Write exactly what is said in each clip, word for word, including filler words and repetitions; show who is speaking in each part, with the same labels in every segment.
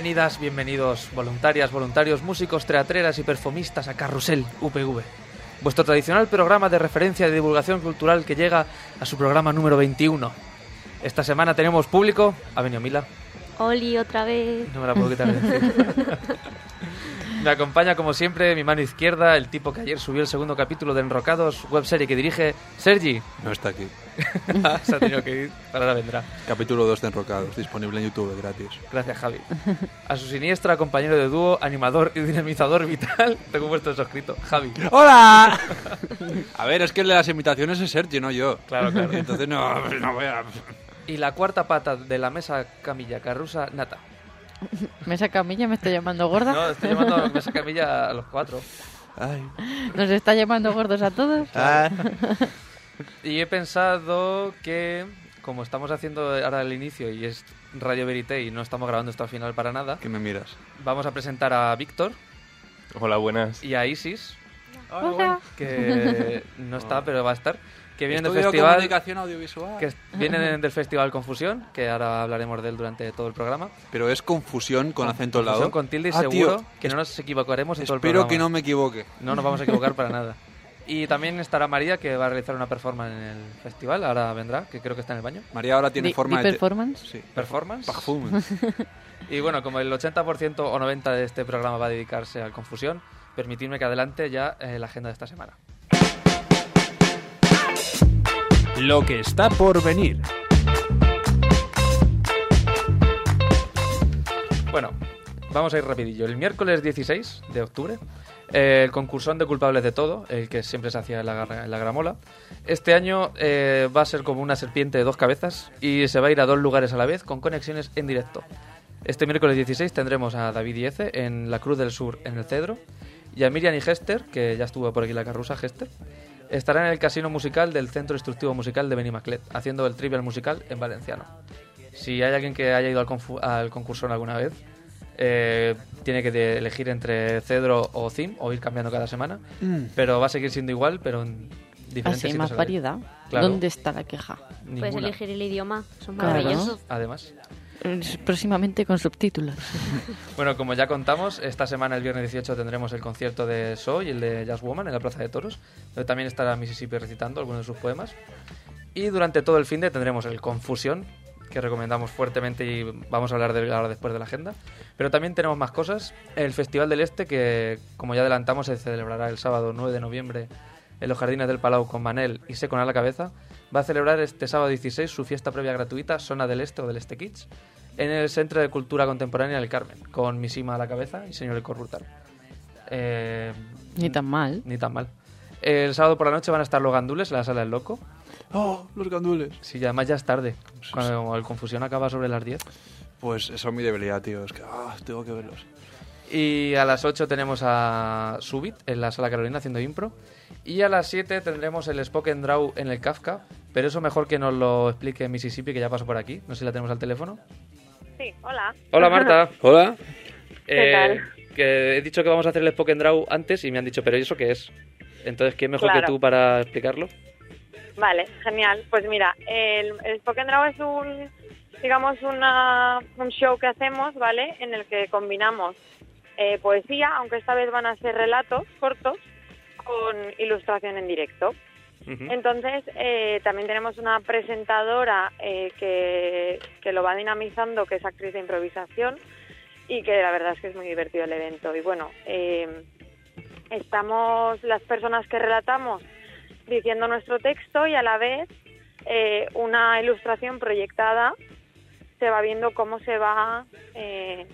Speaker 1: Bienvenidas, bienvenidos, voluntarias, voluntarios, músicos, teatreras y perfumistas a Carrusel U P V, vuestro tradicional programa de referencia de divulgación cultural que llega a su programa número veintiuno. Esta semana tenemos público. Ha venido Mila.
Speaker 2: Oli, otra vez.
Speaker 1: No me la puedo quitar de encima. Me acompaña, como siempre, mi mano izquierda, el tipo que ayer subió el segundo capítulo de Enrocados, webserie que dirige Sergi.
Speaker 3: No está aquí.
Speaker 1: Se ha tenido que ir, pero ahora vendrá.
Speaker 3: Capítulo dos de Enrocados, disponible en YouTube, gratis.
Speaker 1: Gracias, Javi. A su siniestra, compañero de dúo, animador y dinamizador vital, tengo puesto eso escrito, Javi.
Speaker 3: ¡Hola! A ver, es que el de las invitaciones es Sergi, no yo.
Speaker 1: Claro, claro.
Speaker 3: Entonces no, no voy a...
Speaker 1: Y la cuarta pata de la mesa camilla carrusa, Nata.
Speaker 4: ¿Mesa camilla me está llamando gorda?
Speaker 1: No, estoy llamando mesa camilla a los cuatro.
Speaker 3: Ay.
Speaker 4: ¿Nos está llamando gordos a todos?
Speaker 3: Ah.
Speaker 1: Y he pensado que, como estamos haciendo ahora el inicio y es Radio Verité y no estamos grabando esto al final para nada,
Speaker 3: ¿Qué me miras?
Speaker 1: vamos a presentar a Víctor
Speaker 5: Hola, buenas.
Speaker 1: y a Isis,
Speaker 4: Hola.
Speaker 1: que no está, pero va a estar, que vienen del
Speaker 3: Estudio
Speaker 1: festival,
Speaker 3: Comunicación Audiovisual.
Speaker 1: que vienen del festival Confusión, que ahora hablaremos de él durante todo el programa.
Speaker 3: Pero es confusión con acento al lado.
Speaker 1: Confusión con tilde y
Speaker 3: Ah,
Speaker 1: seguro
Speaker 3: tío,
Speaker 1: que no nos equivocaremos en todo el
Speaker 3: Espero
Speaker 1: programa.
Speaker 3: que no me equivoque.
Speaker 1: No nos vamos a equivocar para nada. Y también estará María, que va a realizar una performance en el festival. Ahora vendrá, que creo que está en el baño.
Speaker 3: María ahora tiene
Speaker 4: Di-
Speaker 3: forma
Speaker 4: di
Speaker 3: de...
Speaker 4: performance?
Speaker 3: Sí.
Speaker 1: ¿Performance?
Speaker 3: Performance.
Speaker 1: Y bueno, como el ochenta por ciento o noventa por ciento de este programa va a dedicarse al Confusión, permitidme que adelante ya eh, la agenda de esta semana.
Speaker 6: Lo que está por venir.
Speaker 1: Bueno, vamos a ir rapidillo. El miércoles dieciséis de octubre, eh, el concursón de Culpables de Todo, el que siempre se hacía en la, Gar- en la Gramola, este año eh, va a ser como una serpiente de dos cabezas y se va a ir a dos lugares a la vez con conexiones en directo. Este miércoles dieciséis tendremos a David y Eze en la Cruz del Sur, en el Cedro, y a Miriam y Hester, que ya estuvo por aquí la carrusa, Hester, estarán en el Casino Musical del Centro Instructivo Musical de Benimaclet, haciendo el trivial musical en valenciano. Si hay alguien que haya ido al, confu- al concurso alguna vez, eh, tiene que de- elegir entre Cedro o Cim, o ir cambiando cada semana,
Speaker 3: Mm.
Speaker 1: pero va a seguir siendo igual, pero en diferentes
Speaker 4: Así,
Speaker 1: sitios
Speaker 4: más
Speaker 1: a la vez.
Speaker 4: variedad.
Speaker 1: Claro.
Speaker 4: ¿Dónde está la queja?
Speaker 1: Ninguna.
Speaker 2: Puedes elegir el idioma, son
Speaker 4: Claro.
Speaker 2: maravillosos.
Speaker 1: Además.
Speaker 4: Eh, Próximamente con subtítulos.
Speaker 1: Bueno, como ya contamos, esta semana, el viernes dieciocho, tendremos el concierto de Soy y el de Jazz Woman en la Plaza de Toros, donde también estará Mississippi recitando algunos de sus poemas. Y durante todo el fin de tendremos el Confusión, que recomendamos fuertemente y vamos a hablar de él ahora después de la agenda. Pero también tenemos más cosas. El Festival del Este, que como ya adelantamos, se celebrará el sábado nueve de noviembre en los Jardines del Palau con Manel y Secon a la cabeza, va a celebrar este sábado dieciséis su fiesta previa gratuita, Zona del Este o del Este Kids, en el Centro de Cultura Contemporánea del Carmen, con Misima a la cabeza y Señor El Corrutar. Eh,
Speaker 4: Ni tan mal.
Speaker 1: Ni tan mal. El sábado por la noche van a estar los gandules en la Sala del Loco.
Speaker 3: ¡Oh, los gandules!
Speaker 1: Sí, y además ya es tarde. Cuando el Confusión acaba sobre las diez.
Speaker 3: Pues esa es mi debilidad, tío. Es que ah, tengo que verlos.
Speaker 1: Y a las ocho tenemos a Subit en la Sala Carolina haciendo impro. Y a las siete tendremos el Spoken Draw en el Kafka. Pero eso mejor que nos lo explique Mississippi, que ya pasó por aquí. No sé si la tenemos al teléfono.
Speaker 7: Sí, hola.
Speaker 1: Hola, Marta.
Speaker 3: Hola.
Speaker 7: ¿Qué tal?
Speaker 1: Que he dicho que vamos a hacer el Spoken Draw antes y me han dicho, ¿pero eso qué es? Entonces, ¿quién mejor
Speaker 7: Claro.
Speaker 1: que tú para explicarlo?
Speaker 7: Vale, genial. Pues mira, el, el Spoken Draw es un, digamos, una, un show que hacemos, ¿vale? En el que combinamos eh, poesía, aunque esta vez van a ser relatos cortos, con ilustración en directo.
Speaker 1: Ujú.
Speaker 7: Entonces, eh, también tenemos una presentadora eh, que, que lo va dinamizando, que es actriz de improvisación, y que la verdad es que es muy divertido el evento. Y bueno, eh, estamos las personas que relatamos diciendo nuestro texto y a la vez eh, una ilustración proyectada, se va viendo cómo se va eh,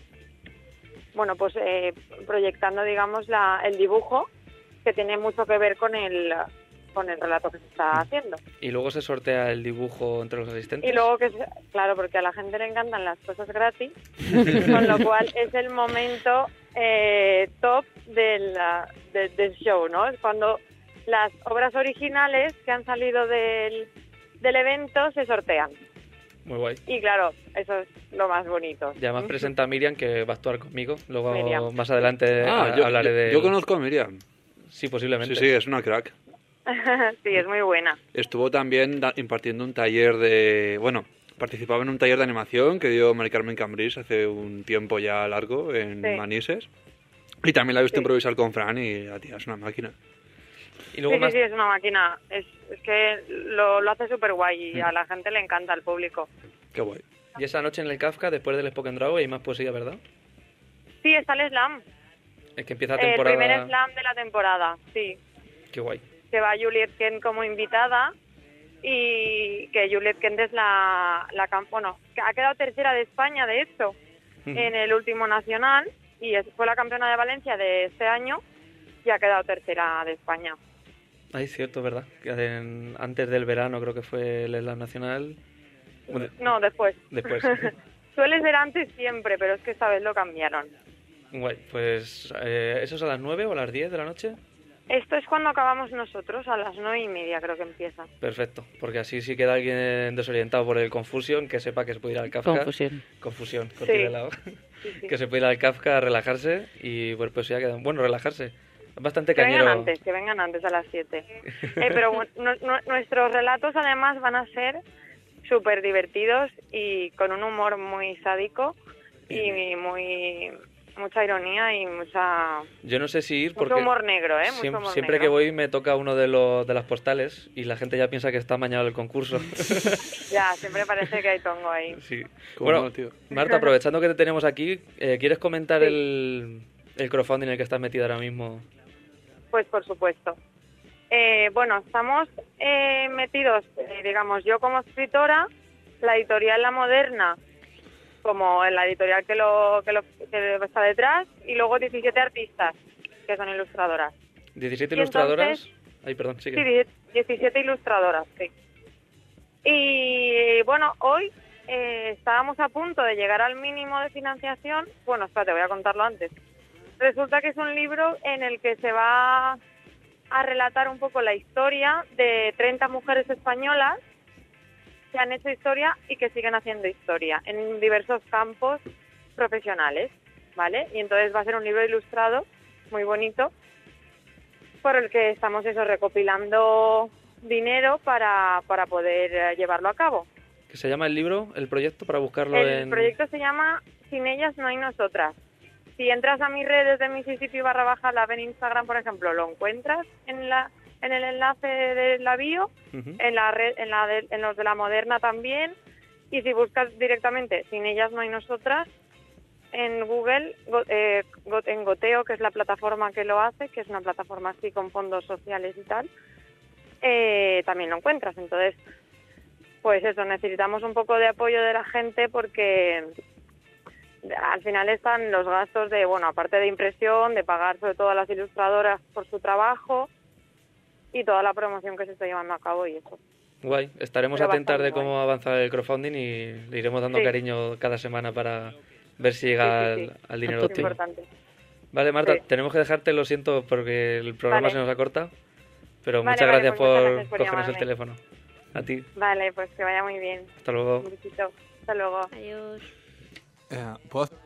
Speaker 7: bueno pues eh, proyectando, digamos, la, el dibujo, que tiene mucho que ver con el con el relato que se está haciendo.
Speaker 1: Y luego se sortea el dibujo entre los asistentes.
Speaker 7: Y luego que, se- claro, porque a la gente le encantan las cosas gratis, con lo cual es el momento eh, top del, de- del show, ¿no? Es cuando las obras originales que han salido del, del evento se sortean.
Speaker 1: Muy guay.
Speaker 7: Y claro, eso es lo más bonito.
Speaker 1: Y además presenta a Miriam, que va a actuar conmigo. Luego,
Speaker 7: Miriam.
Speaker 1: más adelante,
Speaker 3: Ah,
Speaker 1: a-
Speaker 3: yo,
Speaker 1: hablaré
Speaker 3: yo-
Speaker 1: de...
Speaker 3: yo conozco a Miriam.
Speaker 1: Sí, posiblemente.
Speaker 3: Sí, sí, es una crack.
Speaker 7: Sí, es muy buena.
Speaker 3: Estuvo también da- impartiendo un taller de... Bueno, participaba en un taller de animación que dio Mari Carmen Cambrís hace un tiempo ya largo en
Speaker 7: Sí.
Speaker 3: Manises. Y también la he visto
Speaker 7: Sí.
Speaker 3: improvisar con Fran y la tía es una máquina.
Speaker 1: Y luego
Speaker 7: Sí,
Speaker 1: más...
Speaker 7: sí, sí, es una máquina. Es, es que lo, lo hace súper guay y a la gente le encanta, al público.
Speaker 3: Qué guay.
Speaker 1: Y esa noche en el Kafka, después del Spoken Draw, hay más poesía, ¿verdad?
Speaker 7: Sí, está el slam.
Speaker 1: Es que empieza la
Speaker 7: El
Speaker 1: temporada...
Speaker 7: primer slam de la temporada, sí.
Speaker 1: Qué guay.
Speaker 7: Que va Juliet Kent como invitada y que Juliet Kent es la, la cam- bueno, que ha quedado tercera de España, de hecho,
Speaker 1: Ujú.
Speaker 7: en el último nacional, y es- fue la campeona de Valencia de este año y ha quedado tercera de España.
Speaker 1: Ay, cierto, ¿verdad? Que en- antes del verano creo que fue el Slam Nacional. Bueno,
Speaker 7: No, después.
Speaker 1: Después.
Speaker 7: Suele ser antes siempre, pero es que esta vez lo cambiaron.
Speaker 1: Guay, pues eh, ¿eso es a las nueve o a las diez de la noche?
Speaker 7: Esto es cuando acabamos nosotros, a las nueve y media creo que empieza.
Speaker 1: Perfecto, porque así si queda alguien desorientado por el Confusion, que sepa que se puede ir al Kafka.
Speaker 4: Confusión.
Speaker 1: Confusión, con
Speaker 7: Sí.
Speaker 1: tilde al lado.
Speaker 7: Sí, sí.
Speaker 1: Que se puede ir al Kafka a relajarse y pues, pues ya queda... Bueno, relajarse. Es bastante
Speaker 7: Que
Speaker 1: cañero.
Speaker 7: vengan antes, que vengan antes a las siete. Eh, pero bu- nu- nu- nuestros relatos además van a ser súper divertidos y con un humor muy sádico y muy mucha ironía y mucha
Speaker 1: Yo no sé si ir porque...
Speaker 7: mucho humor negro, ¿eh? Mucho
Speaker 1: Siem-
Speaker 7: humor
Speaker 1: siempre
Speaker 7: negro.
Speaker 1: que voy me toca uno de, los de las postales y la gente ya piensa que está amañado el concurso.
Speaker 7: Ya, siempre parece que hay tongo ahí.
Speaker 1: Sí.
Speaker 3: ¿Cómo
Speaker 1: Bueno,
Speaker 3: no, tío?
Speaker 1: Marta, aprovechando que te tenemos aquí, eh, ¿quieres comentar
Speaker 7: Sí.
Speaker 1: el, el crowdfunding en el que estás metida ahora mismo?
Speaker 7: Pues por supuesto. Eh, bueno, estamos eh, metidos, eh, digamos, yo como escritora, la editorial La Moderna, como en la editorial que lo, que lo que está detrás, y luego diecisiete artistas, que son ilustradoras.
Speaker 1: diecisiete
Speaker 7: Y
Speaker 1: ilustradoras.
Speaker 7: entonces-
Speaker 1: Ay, perdón, sigue.
Speaker 7: Sí, diecisiete ilustradoras, sí. Y bueno, hoy eh, estábamos a punto de llegar al mínimo de financiación. Bueno, espérate, voy a contarlo antes. Resulta que es un libro en el que se va a relatar un poco la historia de treinta mujeres españolas que han hecho historia y que siguen haciendo historia en diversos campos profesionales, ¿vale? Y entonces va a ser un libro ilustrado muy bonito por el que estamos eso recopilando dinero para, para poder eh, llevarlo a cabo.
Speaker 1: ¿Qué se llama el libro, el proyecto, para buscarlo
Speaker 7: El
Speaker 1: en...?
Speaker 7: proyecto se llama Sin ellas no hay nosotras. Si entras a mis redes de Mississippi barra baja la en Instagram, por ejemplo, lo encuentras en la en el enlace de la bio,
Speaker 1: Ujú.
Speaker 7: en la red, en la de- en los de la Moderna también, y si buscas directamente Sin ellas no hay nosotras en Google, go- eh, go- en Goteo, que es la plataforma que lo hace, que es una plataforma así con fondos sociales y tal, eh, también lo encuentras. Entonces, pues eso, necesitamos un poco de apoyo de la gente porque al final están los gastos de, bueno, aparte de impresión, de pagar sobre todo a las ilustradoras por su trabajo y toda la promoción que se está llevando a cabo y eso.
Speaker 1: Guay, estaremos
Speaker 7: Pero
Speaker 1: atentas de
Speaker 7: bastante
Speaker 1: cómo avanza el crowdfunding y le iremos dando
Speaker 7: Sí.
Speaker 1: cariño cada semana para ver si llega
Speaker 7: Sí, sí, sí.
Speaker 1: Al, al dinero
Speaker 4: A
Speaker 7: Es
Speaker 4: tope.
Speaker 1: óptimo.
Speaker 7: importante.
Speaker 1: Vale, Marta,
Speaker 7: Sí.
Speaker 1: tenemos que dejarte, lo siento, porque el programa
Speaker 7: Vale.
Speaker 1: se nos acorta, pero
Speaker 7: Vale,
Speaker 1: muchas
Speaker 7: vale,
Speaker 1: gracias
Speaker 7: pues muchas
Speaker 1: por
Speaker 7: gracias por
Speaker 1: cogernos el
Speaker 7: llamarme.
Speaker 1: teléfono. A ti,
Speaker 7: Vale, pues que vaya muy bien.
Speaker 1: hasta luego.
Speaker 7: Un besito. Hasta luego.
Speaker 2: Adiós.
Speaker 3: Eh, ¿puedo hacer-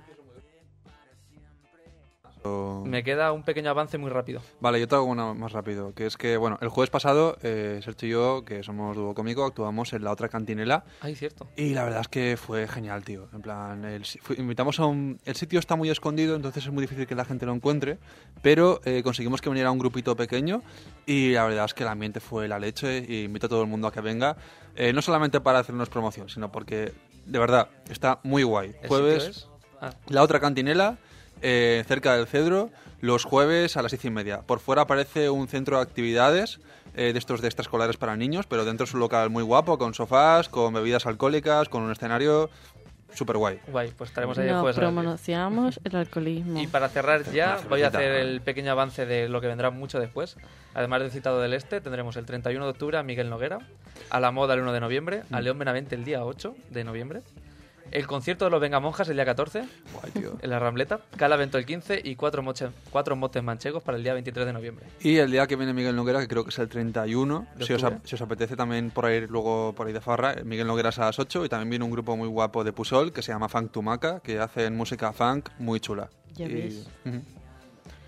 Speaker 3: o-
Speaker 1: Me queda un pequeño avance muy rápido.
Speaker 3: Vale, yo te hago una más rápido, que es que, bueno, el jueves pasado, eh, Sergio y yo, que somos dúo cómico, actuamos en La Otra Cantinela
Speaker 1: Ay, cierto.
Speaker 3: y la verdad es que fue genial, tío. En plan, el, si- fu- invitamos a un... El sitio está muy escondido, entonces es muy difícil que la gente lo encuentre, pero eh, conseguimos que viniera un grupito pequeño y la verdad es que el ambiente fue la leche y invito a todo el mundo a que venga, eh, no solamente para hacernos promoción, sino porque, de verdad, está muy guay.
Speaker 1: ¿El
Speaker 3: Jueves...
Speaker 1: sitio es? Ah,
Speaker 3: La Otra Cantinela, eh, cerca del Cedro, los jueves a las seis y media. Por fuera aparece un centro de actividades eh, de estos de extraescolares para niños, pero dentro es un local muy guapo, con sofás, con bebidas alcohólicas, con un escenario súper guay.
Speaker 1: guay, pues estaremos ahí el
Speaker 4: No
Speaker 1: jueves. a las diez.
Speaker 4: promocionamos el alcoholismo.
Speaker 1: Y para cerrar ya,
Speaker 3: Una
Speaker 1: voy a
Speaker 3: cervecita.
Speaker 1: hacer el pequeño avance de lo que vendrá mucho después. Además del citado del Este, tendremos el treinta y uno de octubre a Miguel Noguera, a La Moda el uno de noviembre, a León Benavente el día ocho de noviembre, el concierto de los Vengamonjas el día catorce,
Speaker 3: Guay, tío.
Speaker 1: en la Rambleta, Calavento el quince y cuatro, moche- cuatro motes manchegos para el día veintitrés de noviembre.
Speaker 3: Y el día que viene Miguel Noguera, que creo que es el treinta y uno,
Speaker 1: ¿De
Speaker 3: si os,
Speaker 1: octubre?
Speaker 3: si os apetece también por ahí luego por ahí de farra, Miguel Noguera es a las ocho y también viene un grupo muy guapo de Pusol que se llama Funk Tumaca, que hacen música funk muy chula.
Speaker 4: Ya
Speaker 3: Y-
Speaker 4: ves.
Speaker 3: Ujú.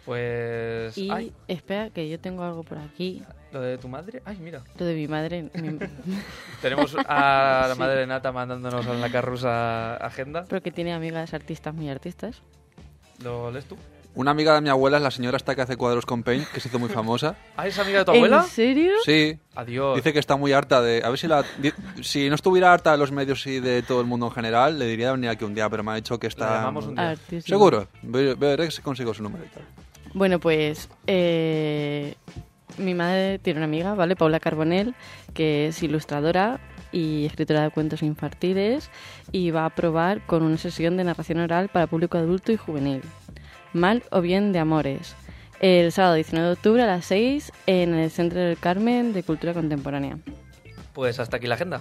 Speaker 1: Pues...
Speaker 4: Y
Speaker 1: Ay,
Speaker 4: espera, que yo tengo algo por aquí.
Speaker 1: ¿lo de tu madre? Ay, mira.
Speaker 4: Lo de mi madre. mi-
Speaker 1: Tenemos a la
Speaker 4: Sí.
Speaker 1: madre de Nata mandándonos en la carrusa agenda.
Speaker 4: Porque tiene amigas artistas muy artistas.
Speaker 1: ¿Lo lees tú?
Speaker 3: Una amiga de mi abuela es la señora esta que hace cuadros con paint, que se hizo muy famosa.
Speaker 1: Ah, ¿es amiga de tu abuela?
Speaker 4: ¿En serio?
Speaker 3: Sí.
Speaker 1: Adiós.
Speaker 3: Dice que está muy harta de... A ver si la... di- Si no estuviera harta de los medios y de todo el mundo en general, le diría de venir aquí un día, pero me ha dicho que
Speaker 1: La
Speaker 3: está...
Speaker 1: llamamos un día.
Speaker 4: Artísimo.
Speaker 3: Seguro. Ve- Veré si consigo su número y tal.
Speaker 4: Bueno, pues eh, mi madre tiene una amiga, ¿vale? Paula Carbonell, que es ilustradora y escritora de cuentos infantiles y va a probar con una sesión de narración oral para público adulto y juvenil. Mal o bien de amores. El sábado diecinueve de octubre a las seis en el Centro del Carmen de Cultura Contemporánea.
Speaker 1: Pues hasta aquí la agenda.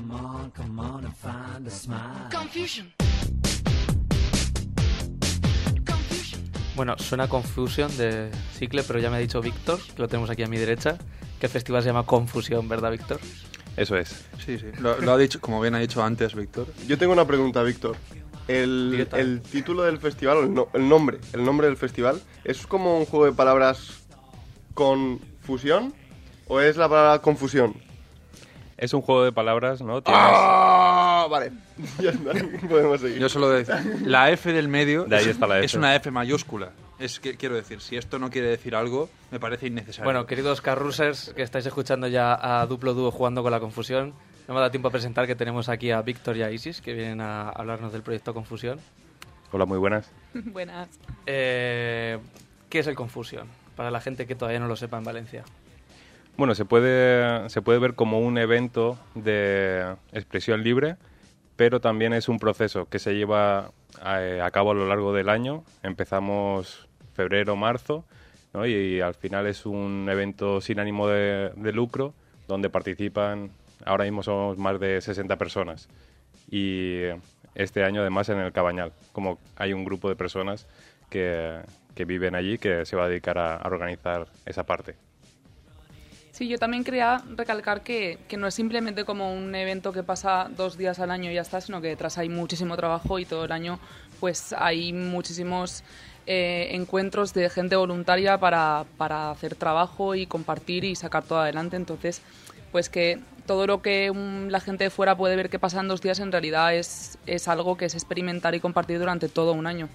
Speaker 1: Bueno, suena Confusion de Cicle, pero ya me ha dicho Víctor, que lo tenemos aquí a mi derecha, que el festival se llama Confusión, ¿verdad, Víctor?
Speaker 5: Eso es.
Speaker 3: Sí, sí. Lo, lo ha dicho, como bien ha dicho antes, Víctor.
Speaker 8: Yo tengo una pregunta, Víctor. El,
Speaker 1: Directa.
Speaker 8: el título del festival, o el, no- el nombre, el nombre del festival, ¿es como un juego de palabras con fusión o es la palabra confusión?
Speaker 5: Es un juego de palabras, ¿no? Tienes...
Speaker 8: ¡Ah! Vale, ya está, podemos seguir.
Speaker 3: Yo solo decir, la F del medio
Speaker 5: De ahí está la F.
Speaker 3: es una F mayúscula. Es que quiero decir, si esto no quiere decir algo, me parece innecesario.
Speaker 1: Bueno, queridos carrusers, que estáis escuchando ya a Duplo Dúo jugando con la confusión, no me da tiempo a presentar que tenemos aquí a Víctor y a Isis, que vienen a hablarnos del proyecto Confusión.
Speaker 5: Hola, muy buenas.
Speaker 4: Buenas.
Speaker 1: Eh, ¿Qué es el Confusión? Para la gente que todavía no lo sepa en Valencia.
Speaker 5: Bueno, se puede, se puede ver como un evento de expresión libre, pero también es un proceso que se lleva a, a cabo a lo largo del año. Empezamos febrero, marzo, ¿no? y, y al final es un evento sin ánimo de, de lucro, donde participan, ahora mismo somos más de sesenta personas. Y este año además en el Cabañal, como hay un grupo de personas que, que viven allí que se va a dedicar a, a organizar esa parte.
Speaker 9: Sí, yo también quería recalcar que, que no es simplemente como un evento que pasa dos días al año y ya está, sino que detrás hay muchísimo trabajo y todo el año pues hay muchísimos eh, encuentros de gente voluntaria para, para hacer trabajo y compartir y sacar todo adelante. Entonces, pues que todo lo que um, la gente de fuera puede ver que pasa en dos días en realidad es, es algo que es experimentar y compartir durante todo un año.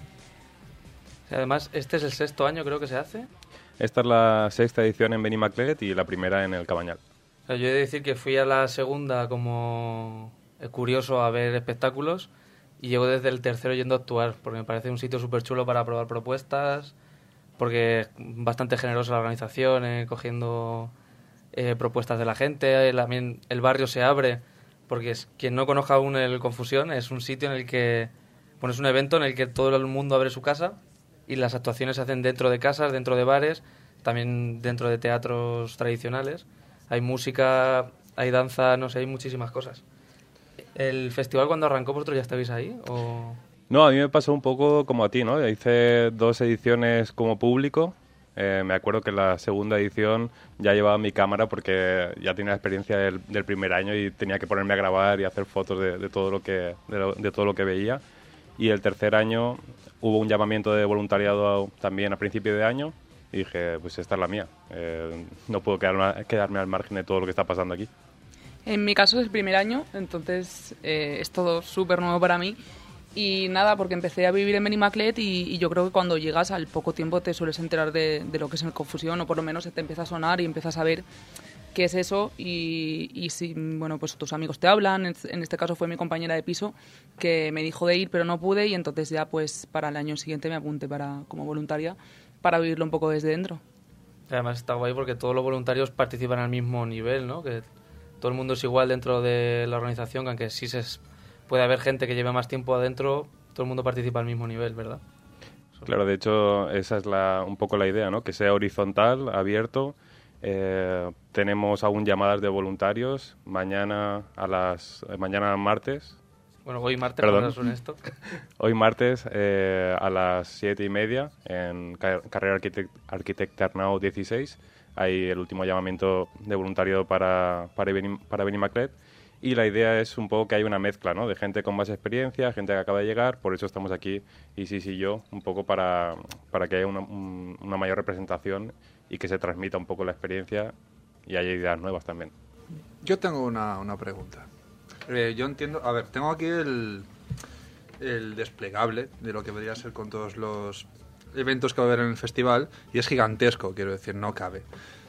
Speaker 1: Además, este es el sexto año creo que se hace.
Speaker 5: Esta es la sexta edición en Benimaclet y la primera en el Cabañal.
Speaker 1: O sea, yo he de decir que fui a la segunda como curioso a ver espectáculos y llevo desde el tercero yendo a actuar, porque me parece un sitio súper chulo para probar propuestas, porque es bastante generosa la organización, eh, cogiendo eh, propuestas de la gente. El, también el barrio se abre, porque es, quien no conozca aún el Confusión, es un sitio en el que, bueno, es un evento en el que todo el mundo abre su casa y las actuaciones se hacen dentro de casas, dentro de bares, también dentro de teatros tradicionales. Hay música, hay danza, no sé, hay muchísimas cosas. ¿El festival cuando arrancó vosotros ya estabais ahí? O...
Speaker 5: No, a mí me pasó un poco como a ti, ¿no? Hice dos ediciones como público. Eh, me acuerdo que la segunda edición ya llevaba mi cámara porque ya tenía la experiencia del, del primer año y tenía que ponerme a grabar y hacer fotos de, de todo lo que de, lo, de todo lo que veía. Y el tercer año hubo un llamamiento de voluntariado también a principio de año y dije, pues esta es la mía. Eh, no puedo quedarme, quedarme al margen de todo lo que está pasando aquí.
Speaker 9: En mi caso es el primer año, entonces eh, es todo súper nuevo para mí. Y nada, porque empecé a vivir en Benimaclet y, y yo creo que cuando llegas al poco tiempo te sueles enterar de, de lo que es el Confusión, o por lo menos se te empieza a sonar y empiezas a ver qué es eso y, y si, bueno, pues tus amigos te hablan. En, en este caso fue mi compañera de piso que me dijo de ir pero no pude y entonces ya pues para el año siguiente me apunté para, como voluntaria para vivirlo un poco desde dentro.
Speaker 1: Además está guay porque todos los voluntarios participan al mismo nivel, ¿no? Que todo el mundo es igual dentro de la organización, que aunque sí se puede haber gente que lleve más tiempo adentro, todo el mundo participa al mismo nivel, ¿verdad?
Speaker 5: Claro, de hecho esa es la, un poco la idea, ¿no? Que sea horizontal, abierto. Eh, tenemos aún llamadas de voluntarios mañana a las mañana martes.
Speaker 1: Bueno, hoy martes,
Speaker 5: Perdón.
Speaker 1: cuando suene esto.
Speaker 5: Hoy martes eh, a las siete y media en Ca- Carrera Arquitect Arquitect Arnau dieciséis hay el último llamamiento de voluntariado para para, Benim, para Benimaclet y la idea es un poco que hay una mezcla, ¿no? De gente con más experiencia, gente que acaba de llegar, por eso estamos aquí, Isis y yo, un poco para, para que haya una, un, una mayor representación y que se transmita un poco la experiencia y haya ideas nuevas también.
Speaker 3: Yo tengo una, una pregunta. Eh, yo entiendo... A ver, tengo aquí el, el desplegable de lo que debería ser con todos los eventos que va a haber en el festival y es gigantesco, quiero decir, no cabe.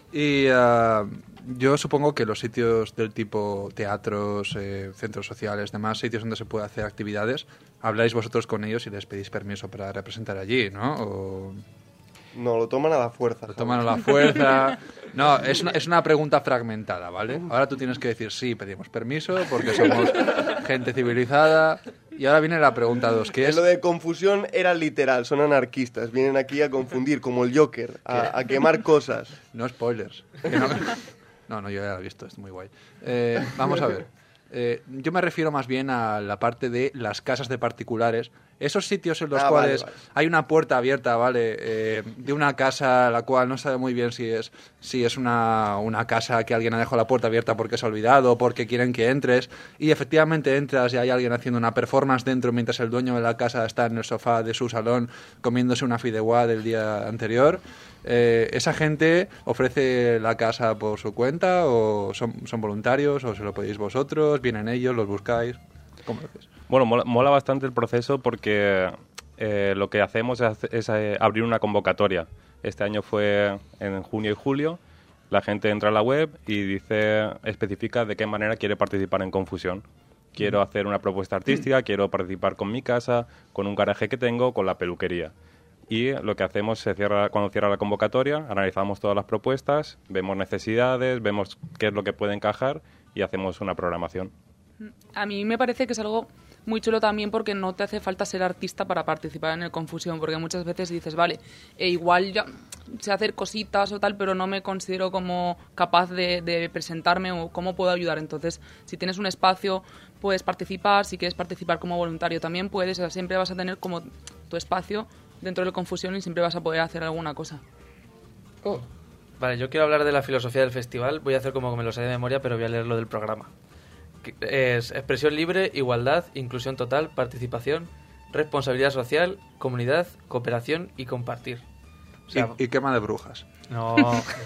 Speaker 3: Y uh, yo supongo que los sitios del tipo teatros, eh, centros sociales, demás sitios donde se puede hacer actividades, habláis vosotros con ellos y les pedís permiso para representar allí, ¿no? O...
Speaker 8: No, lo toman a la fuerza.
Speaker 3: Lo toman a la fuerza. No, es una, es una pregunta fragmentada, ¿vale? Ahora tú tienes que decir sí, pedimos permiso porque somos gente civilizada. Y ahora viene la pregunta dos, que es...
Speaker 8: Lo de confusión era literal, son anarquistas. Vienen aquí a confundir, como el Joker, a, a quemar cosas.
Speaker 3: No spoilers. Que no... no, no, yo ya lo he visto, es muy guay. Eh, vamos a ver. Eh, yo me refiero más bien a la parte de las casas de particulares. Esos sitios en los
Speaker 8: ah,
Speaker 3: cuales
Speaker 8: vale, vale.
Speaker 3: hay una puerta abierta, ¿vale? Eh, de una casa la cual no sabe muy bien si es si es una, una casa que alguien ha dejado la puerta abierta porque se ha olvidado, porque quieren que entres, y efectivamente entras y hay alguien haciendo una performance dentro mientras el dueño de la casa está en el sofá de su salón comiéndose una fideuá del día anterior. Eh, ¿Esa gente ofrece la casa por su cuenta o son, son voluntarios o se lo pedís vosotros? ¿Vienen ellos? ¿Los buscáis? ¿Cómo lo haces?
Speaker 5: Bueno, mola, mola bastante el proceso porque eh, lo que hacemos es, es eh, abrir una convocatoria. Este año fue en junio y julio. La gente entra a la web y dice, especifica de qué manera quiere participar en Confusión. Quiero hacer una propuesta artística, quiero participar con mi casa, con un garaje que tengo, con la peluquería. Y lo que hacemos se cierra cuando cierra la convocatoria, analizamos todas las propuestas, vemos necesidades, vemos qué es lo que puede encajar y hacemos una programación.
Speaker 9: A mí me parece que es algo muy chulo también porque no te hace falta ser artista para participar en el Confusión, porque muchas veces dices, vale, e igual ya sé hacer cositas o tal, pero no me considero como capaz de, de presentarme o cómo puedo ayudar. Entonces, si tienes un espacio, puedes participar, si quieres participar como voluntario también puedes, o sea, siempre vas a tener como tu espacio dentro del Confusión y siempre vas a poder hacer alguna cosa.
Speaker 1: Oh. Vale, yo quiero hablar de la filosofía del festival, voy a hacer como que me lo sé de memoria, pero voy a leer lo del programa. Es expresión libre, igualdad, inclusión total, participación, responsabilidad social, comunidad, cooperación y compartir. O sea,
Speaker 3: y, y quema de brujas.
Speaker 1: No.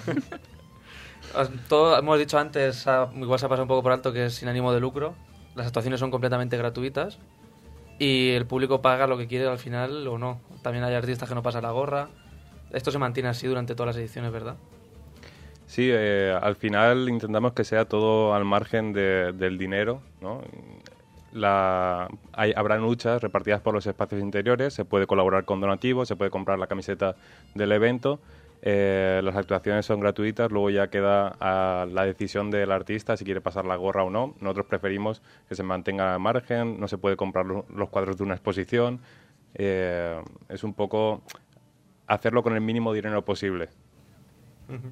Speaker 1: Todo, hemos dicho antes, igual se ha pasado un poco por alto, que es sin ánimo de lucro. Las actuaciones son completamente gratuitas y el público paga lo que quiere al final o no. También hay artistas que no pasan la gorra. Esto se mantiene así durante todas las ediciones, ¿verdad?
Speaker 5: Sí, eh, al final intentamos que sea todo al margen de, del dinero, ¿no? La, hay, habrá luchas repartidas por los espacios interiores, se puede colaborar con donativos, se puede comprar la camiseta del evento, eh, las actuaciones son gratuitas, luego ya queda a la decisión del artista si quiere pasar la gorra o no. Nosotros preferimos que se mantenga al margen, no se puede comprar los, los cuadros de una exposición, eh, es un poco hacerlo con el mínimo dinero posible.
Speaker 1: Uh-huh.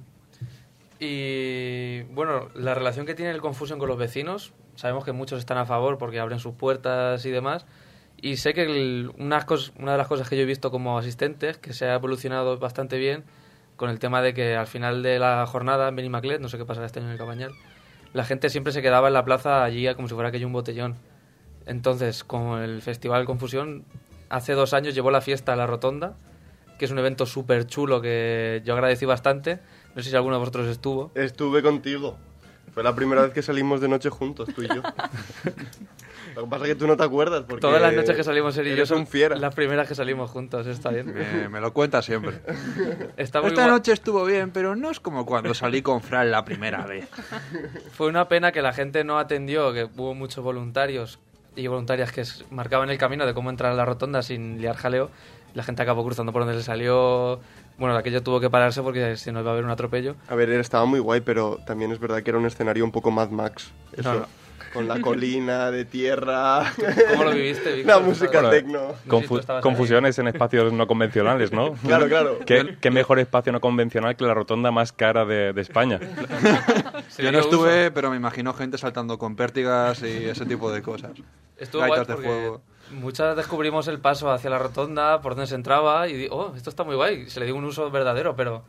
Speaker 1: Y bueno, la relación que tiene el Confusion con los vecinos, sabemos que muchos están a favor porque abren sus puertas y demás, y sé que el, unas cos, una de las cosas que yo he visto como asistente es que se ha evolucionado bastante bien con el tema de que al final de la jornada en Benimaclet, no sé qué pasará este año en el Cabañal, la gente siempre se quedaba en la plaza allí como si fuera aquello un botellón. Entonces, con el Festival Confusión, hace dos años llevó la fiesta a la Rotonda, que es un evento súper chulo que yo agradecí bastante. No sé si alguno de vosotros estuvo.
Speaker 8: Estuve contigo. Fue la primera vez que salimos de noche juntos, tú y yo. Lo que pasa es que tú no te acuerdas porque...
Speaker 1: Todas las noches que salimos él y yo son
Speaker 8: fiera.
Speaker 1: las primeras que salimos juntos, está bien.
Speaker 3: Me, me lo cuenta siempre.
Speaker 1: Está muy
Speaker 3: Esta
Speaker 1: guay.
Speaker 3: noche estuvo bien, pero no es como cuando salí con Fran la primera vez.
Speaker 1: Fue una pena que la gente no atendió, que hubo muchos voluntarios y voluntarias que marcaban el camino de cómo entrar a la rotonda sin liar jaleo. La gente acabó cruzando por donde le salió... Bueno, aquello tuvo que pararse porque si no iba a haber un atropello.
Speaker 8: A ver, estaba muy guay, pero también es verdad que era un escenario un poco Mad Max. Eso,
Speaker 1: No, no.
Speaker 8: Con la colina de tierra.
Speaker 1: ¿Cómo lo viviste, Víctor?
Speaker 8: La música
Speaker 5: Bueno,
Speaker 8: tecno.
Speaker 1: No sé si tú
Speaker 5: Confu-
Speaker 1: estabas
Speaker 5: confusiones en espacios no convencionales, ¿no?
Speaker 8: Claro, claro.
Speaker 5: ¿Qué, qué mejor espacio no convencional que la rotonda más cara de, de España?
Speaker 1: Se
Speaker 3: Yo no
Speaker 1: dio
Speaker 3: estuve,
Speaker 1: uso.
Speaker 3: pero me imagino gente saltando con pértigas y ese tipo de cosas.
Speaker 1: Estuvo guay
Speaker 3: Gaitas de
Speaker 1: porque
Speaker 3: fuego.
Speaker 1: muchas descubrimos el paso hacia la rotonda, por donde se entraba y di- oh, esto está muy guay. Se le dio un uso verdadero, pero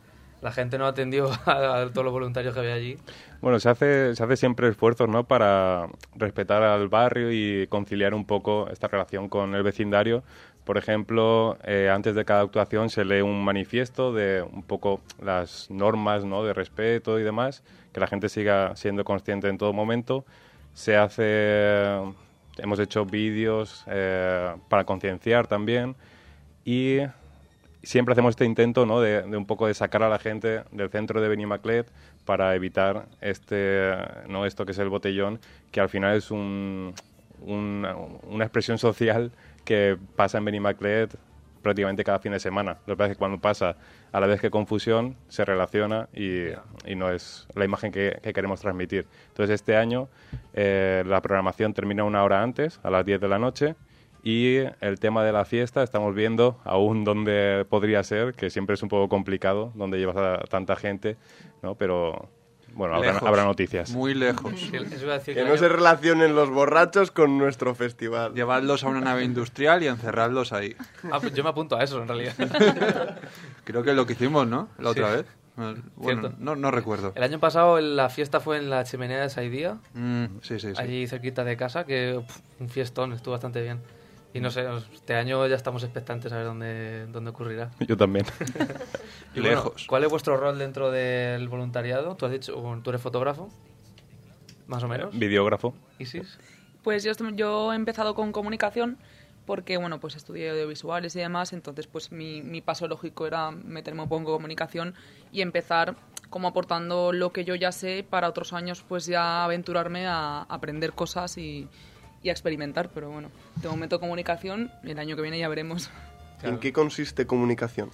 Speaker 1: La gente no atendió a, a todos los voluntarios que había allí.
Speaker 5: Bueno, se hace, se hace siempre esfuerzos, ¿no?, para respetar al barrio y conciliar un poco esta relación con el vecindario. Por ejemplo, eh, antes de cada actuación se lee un manifiesto de un poco las normas, ¿no?, de respeto y demás, que la gente siga siendo consciente en todo momento. Se hace, hemos hecho vídeos eh, para concienciar también y siempre hacemos este intento, ¿no?, de, de un poco de sacar a la gente del centro de Benimaclet para evitar este, ¿no?, esto que es el botellón, que al final es un, un, una expresión social que pasa en Benimaclet prácticamente cada fin de semana. Lo que pasa es que cuando pasa a la vez que Confusión se relaciona y, y no es la imagen que, que queremos transmitir. Entonces este año eh, la programación termina una hora antes, a las diez de la noche, y el tema de la fiesta estamos viendo aún dónde podría ser, que siempre es un poco complicado, donde llevas a tanta gente, ¿no? Pero bueno, habrá,
Speaker 3: Lejos,
Speaker 5: habrá noticias.
Speaker 3: Muy lejos.
Speaker 1: Eso iba a decir
Speaker 8: Que
Speaker 1: que
Speaker 8: no
Speaker 1: el
Speaker 8: se
Speaker 1: año-
Speaker 8: relacionen los borrachos con nuestro festival.
Speaker 3: Llevarlos a una nave industrial y encerrarlos ahí.
Speaker 1: Ah, pues yo me apunto a eso, en realidad.
Speaker 3: Creo que es lo que hicimos, ¿no? La otra
Speaker 1: Sí.
Speaker 3: vez. Bueno,
Speaker 1: Cierto.
Speaker 3: no, no recuerdo.
Speaker 1: El año pasado la fiesta fue en la chimenea de Saidía,
Speaker 3: Mm, sí, sí, sí.
Speaker 1: allí cerquita de casa, que pf, un fiestón, estuvo bastante bien. Y no sé, este año ya estamos expectantes a ver dónde, dónde ocurrirá.
Speaker 5: Yo también.
Speaker 1: Y bueno,
Speaker 3: Lejos.
Speaker 1: ¿cuál es vuestro rol dentro del voluntariado? Tú has dicho, bueno, tú eres fotógrafo, más o menos.
Speaker 5: Videógrafo.
Speaker 1: Isis.
Speaker 9: Pues yo, estu- yo he empezado con comunicación porque, bueno, pues estudié audiovisuales y demás, entonces pues mi, mi paso lógico era meterme un poco en comunicación y empezar como aportando lo que yo ya sé para otros años pues ya aventurarme a aprender cosas y, y a experimentar, pero bueno, de momento comunicación, el año que viene ya veremos.
Speaker 8: ¿En qué consiste comunicación?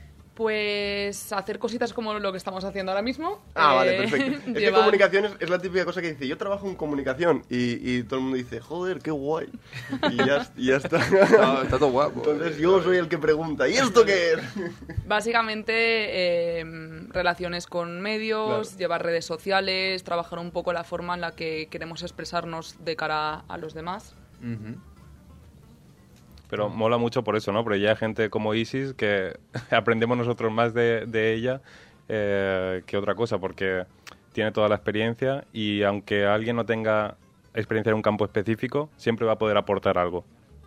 Speaker 9: Pues hacer cositas como lo que estamos haciendo ahora mismo.
Speaker 8: Ah, vale,
Speaker 9: eh,
Speaker 8: perfecto. Es que
Speaker 9: llevar-
Speaker 8: comunicación es, es la típica cosa que dice, yo trabajo en comunicación, y, y todo el mundo dice, joder, qué guay. Y ya, y ya está.
Speaker 3: Está, está todo guapo.
Speaker 8: Entonces yo soy el que pregunta, ¿y esto qué es?
Speaker 9: Básicamente, eh, relaciones con medios,
Speaker 8: Claro.
Speaker 9: llevar redes sociales, trabajar un poco la forma en la que queremos expresarnos de cara a los demás.
Speaker 3: Ujú.
Speaker 5: Pero mola mucho por eso, ¿no? Porque ya hay gente como Isis que aprendemos nosotros más de, de ella eh, que otra cosa, porque tiene toda la experiencia y aunque alguien no tenga experiencia en un campo específico, siempre va a poder aportar algo.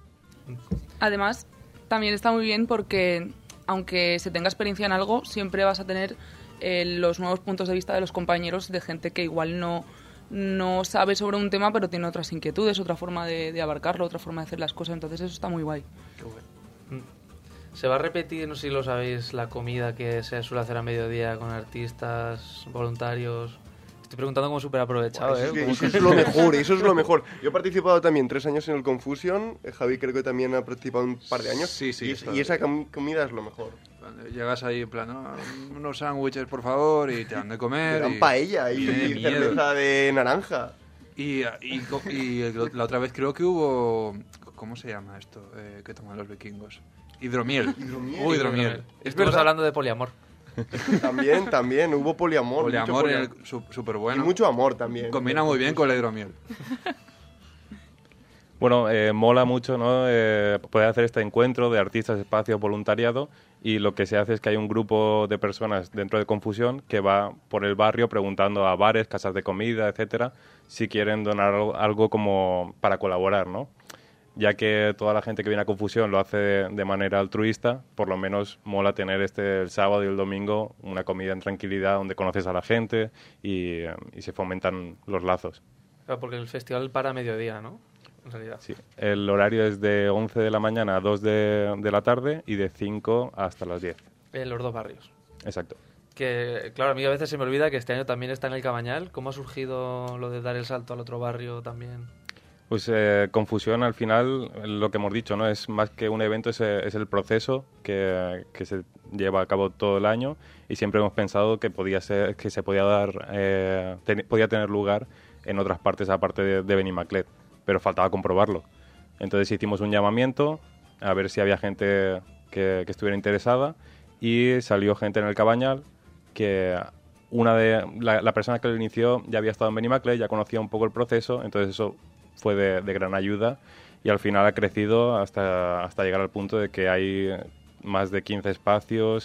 Speaker 9: Además, también está muy bien porque, aunque se tenga experiencia en algo, siempre vas a tener eh, los nuevos puntos de vista de los compañeros, de gente que igual no, no sabe sobre un tema, pero tiene otras inquietudes, otra forma de, de abarcarlo, otra forma de hacer las cosas. Entonces eso está muy guay.
Speaker 1: Se va a repetir, no sé si lo sabéis, la comida que se suele hacer a mediodía con artistas, voluntarios. Estoy preguntando como súper aprovechado,
Speaker 8: Eso
Speaker 1: ¿eh?
Speaker 8: es, que-
Speaker 1: Como
Speaker 8: eso
Speaker 1: que-
Speaker 8: es lo mejor, eso es lo mejor. Yo he participado también tres años en el Confusion, eh, Javi creo que también ha participado un par de años.
Speaker 3: Sí, sí,
Speaker 8: Y,
Speaker 3: eso
Speaker 8: y
Speaker 3: es.
Speaker 8: esa com- comida es lo mejor.
Speaker 3: Cuando llegas ahí en plan, "No, unos sándwiches, por favor", y te dan de comer.
Speaker 8: Me dan
Speaker 3: y-
Speaker 8: paella y,
Speaker 3: tiene
Speaker 8: y
Speaker 3: miedo.
Speaker 8: cerveza de naranja.
Speaker 3: Y, y, co- y el- la otra vez creo que hubo... ¿Cómo se llama esto eh, que toman los vikingos? Hidromiel.
Speaker 8: Hidromiel.
Speaker 3: Hubo hidromiel.
Speaker 8: Es
Speaker 1: Estamos
Speaker 8: verdad.
Speaker 1: hablando de poliamor.
Speaker 8: También, también, hubo poliamor. mucho
Speaker 3: Poliamor
Speaker 8: poliamor.
Speaker 3: súper
Speaker 8: Y
Speaker 3: bueno.
Speaker 8: mucho amor también.
Speaker 3: Combina muy bien con la hidromiel.
Speaker 5: Bueno, eh, mola mucho, ¿no? Eh, poder hacer este encuentro de artistas, espacio, voluntariado, y lo que se hace es que hay un grupo de personas dentro de Confusión que va por el barrio preguntando a bares, casas de comida, etcétera, si quieren donar algo, algo como para colaborar, ¿no? Ya que toda la gente que viene a Confusión lo hace de, de manera altruista, por lo menos mola tener este el sábado y el domingo una comida en tranquilidad donde conoces a la gente y, eh, y se fomentan los lazos.
Speaker 1: Claro, porque el festival para a mediodía, ¿no? En realidad.
Speaker 5: Sí, el horario es de once de la mañana a dos de, de la tarde y de cinco hasta las diez.
Speaker 1: En los dos barrios.
Speaker 5: Exacto.
Speaker 1: Que, claro, a mí a veces se me olvida que este año también está en el Cabañal. ¿Cómo ha surgido lo de dar el salto al otro barrio también?
Speaker 5: Pues eh, Confusión al final, lo que hemos dicho, ¿no? Es más que un evento, es, es el proceso que, que se lleva a cabo todo el año y siempre hemos pensado que podía ser, que se podía dar, eh, ten- podía tener lugar en otras partes aparte de, de Benimaclet, pero faltaba comprobarlo. Entonces hicimos un llamamiento a ver si había gente que, que estuviera interesada y salió gente en el Cabañal que una de la, la persona que lo inició ya había estado en Benimaclet, ya conocía un poco el proceso, entonces eso fue de, de gran ayuda y al final ha crecido hasta, hasta llegar al punto de que hay más de quince espacios,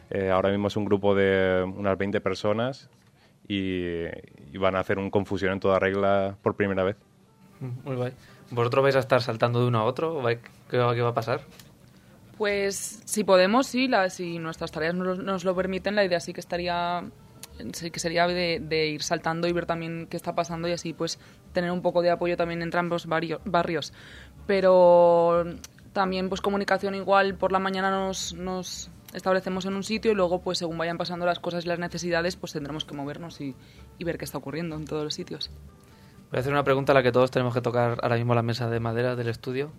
Speaker 5: Eh, ahora mismo es un grupo de unas veinte personas y, y van a hacer un Confusión en toda regla por primera vez.
Speaker 1: Muy guay. ¿Vosotros vais a estar saltando de uno a otro? ¿O vais- ¿Qué, va- qué va a pasar?
Speaker 9: Pues si podemos, sí, la, si nuestras tareas nos, nos lo permiten, la idea sí que estaría, sí que sería de, de ir saltando y ver también qué está pasando y así pues tener un poco de apoyo también entre ambos barrio- barrios. Pero también pues comunicación igual, por la mañana nos, nos establecemos en un sitio y luego pues según vayan pasando las cosas y las necesidades pues tendremos que movernos y, y ver qué está ocurriendo en todos los sitios.
Speaker 1: Voy a hacer una pregunta a la que todos tenemos que tocar ahora mismo la mesa de madera del estudio.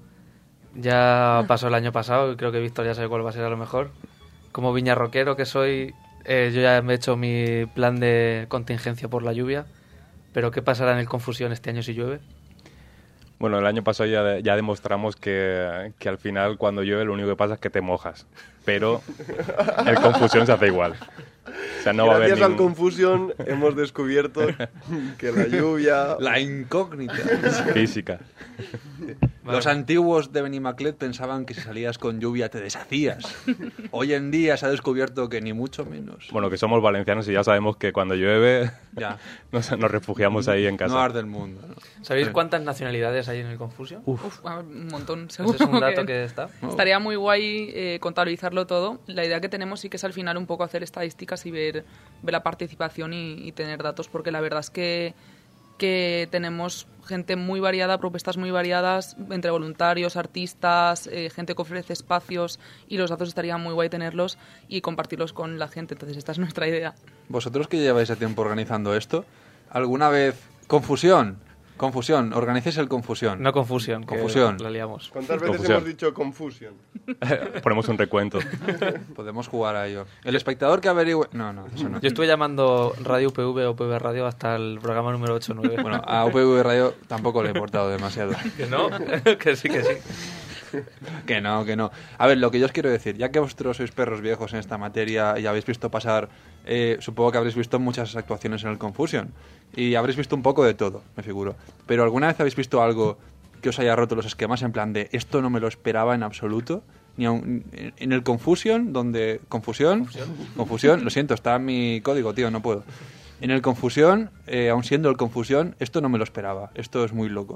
Speaker 1: Ya pasó el año pasado y creo que Víctor ya sabe cuál va a ser a lo mejor. Como viñarroquero que soy, eh, yo ya me he hecho mi plan de contingencia por la lluvia. Pero ¿qué pasará en el Confusión este año si llueve?
Speaker 5: Bueno, el año pasado ya, ya demostramos que, que al final cuando llueve lo único que pasa es que te mojas. Pero el Confusión se hace igual. O sea, no va a haber
Speaker 8: Gracias al
Speaker 5: ningún-
Speaker 8: Confusion hemos descubierto que la lluvia...
Speaker 3: La incógnita.
Speaker 5: física.
Speaker 3: Los antiguos de Benimaclet pensaban que si salías con lluvia te deshacías. Hoy en día se ha descubierto que ni mucho menos.
Speaker 5: Bueno, que somos valencianos y ya sabemos que cuando llueve
Speaker 3: Ya.
Speaker 5: nos, nos refugiamos ahí en casa.
Speaker 3: No arde el mundo. ¿no?
Speaker 1: ¿Sabéis
Speaker 3: Sí.
Speaker 1: cuántas nacionalidades hay en el Confusion?
Speaker 9: Uf, a ver, un montón,
Speaker 1: Ese
Speaker 9: seguro.
Speaker 1: es un dato que está.
Speaker 9: Estaría muy guay eh, contabilizarlo todo. La idea que tenemos sí que es al final un poco hacer estadísticas y ver, ver la participación y, y tener datos, porque la verdad es que, que tenemos gente muy variada, propuestas muy variadas, entre voluntarios, artistas, eh, gente que ofrece espacios, y los datos estaría muy guay tenerlos y compartirlos con la gente. Entonces esta es nuestra idea.
Speaker 3: Vosotros que lleváis ya tiempo organizando esto, ¿alguna vez confusión? Confusión, organicéis el Confusión.
Speaker 1: No Confusion, que
Speaker 3: Confusión.
Speaker 1: la liamos.
Speaker 8: ¿Cuántas veces
Speaker 5: Confusión.
Speaker 8: hemos dicho Confusion?
Speaker 5: Ponemos un recuento.
Speaker 3: Podemos jugar a ello. El espectador que averigüe... No, no, eso no.
Speaker 1: Yo estuve llamando Radio U P V o U P V Radio hasta el programa número ocho o nueve.
Speaker 3: Bueno, a U P V Radio tampoco le he importado demasiado.
Speaker 1: que no, que sí, que sí.
Speaker 3: Que no, que no. A ver, lo que yo os quiero decir, ya que vosotros sois perros viejos en esta materia y habéis visto pasar, eh, supongo que habréis visto muchas actuaciones en el Confusion y habréis visto un poco de todo, me figuro. Pero ¿alguna vez habéis visto algo que os haya roto los esquemas en plan de esto no me lo esperaba en absoluto? Ni aun, en, en el Confusion, donde... ¿Confusión? Confusión, lo siento, está en mi código, tío, no puedo. En el Confusión, eh, aun siendo el Confusión, esto no me lo esperaba. Esto es muy loco.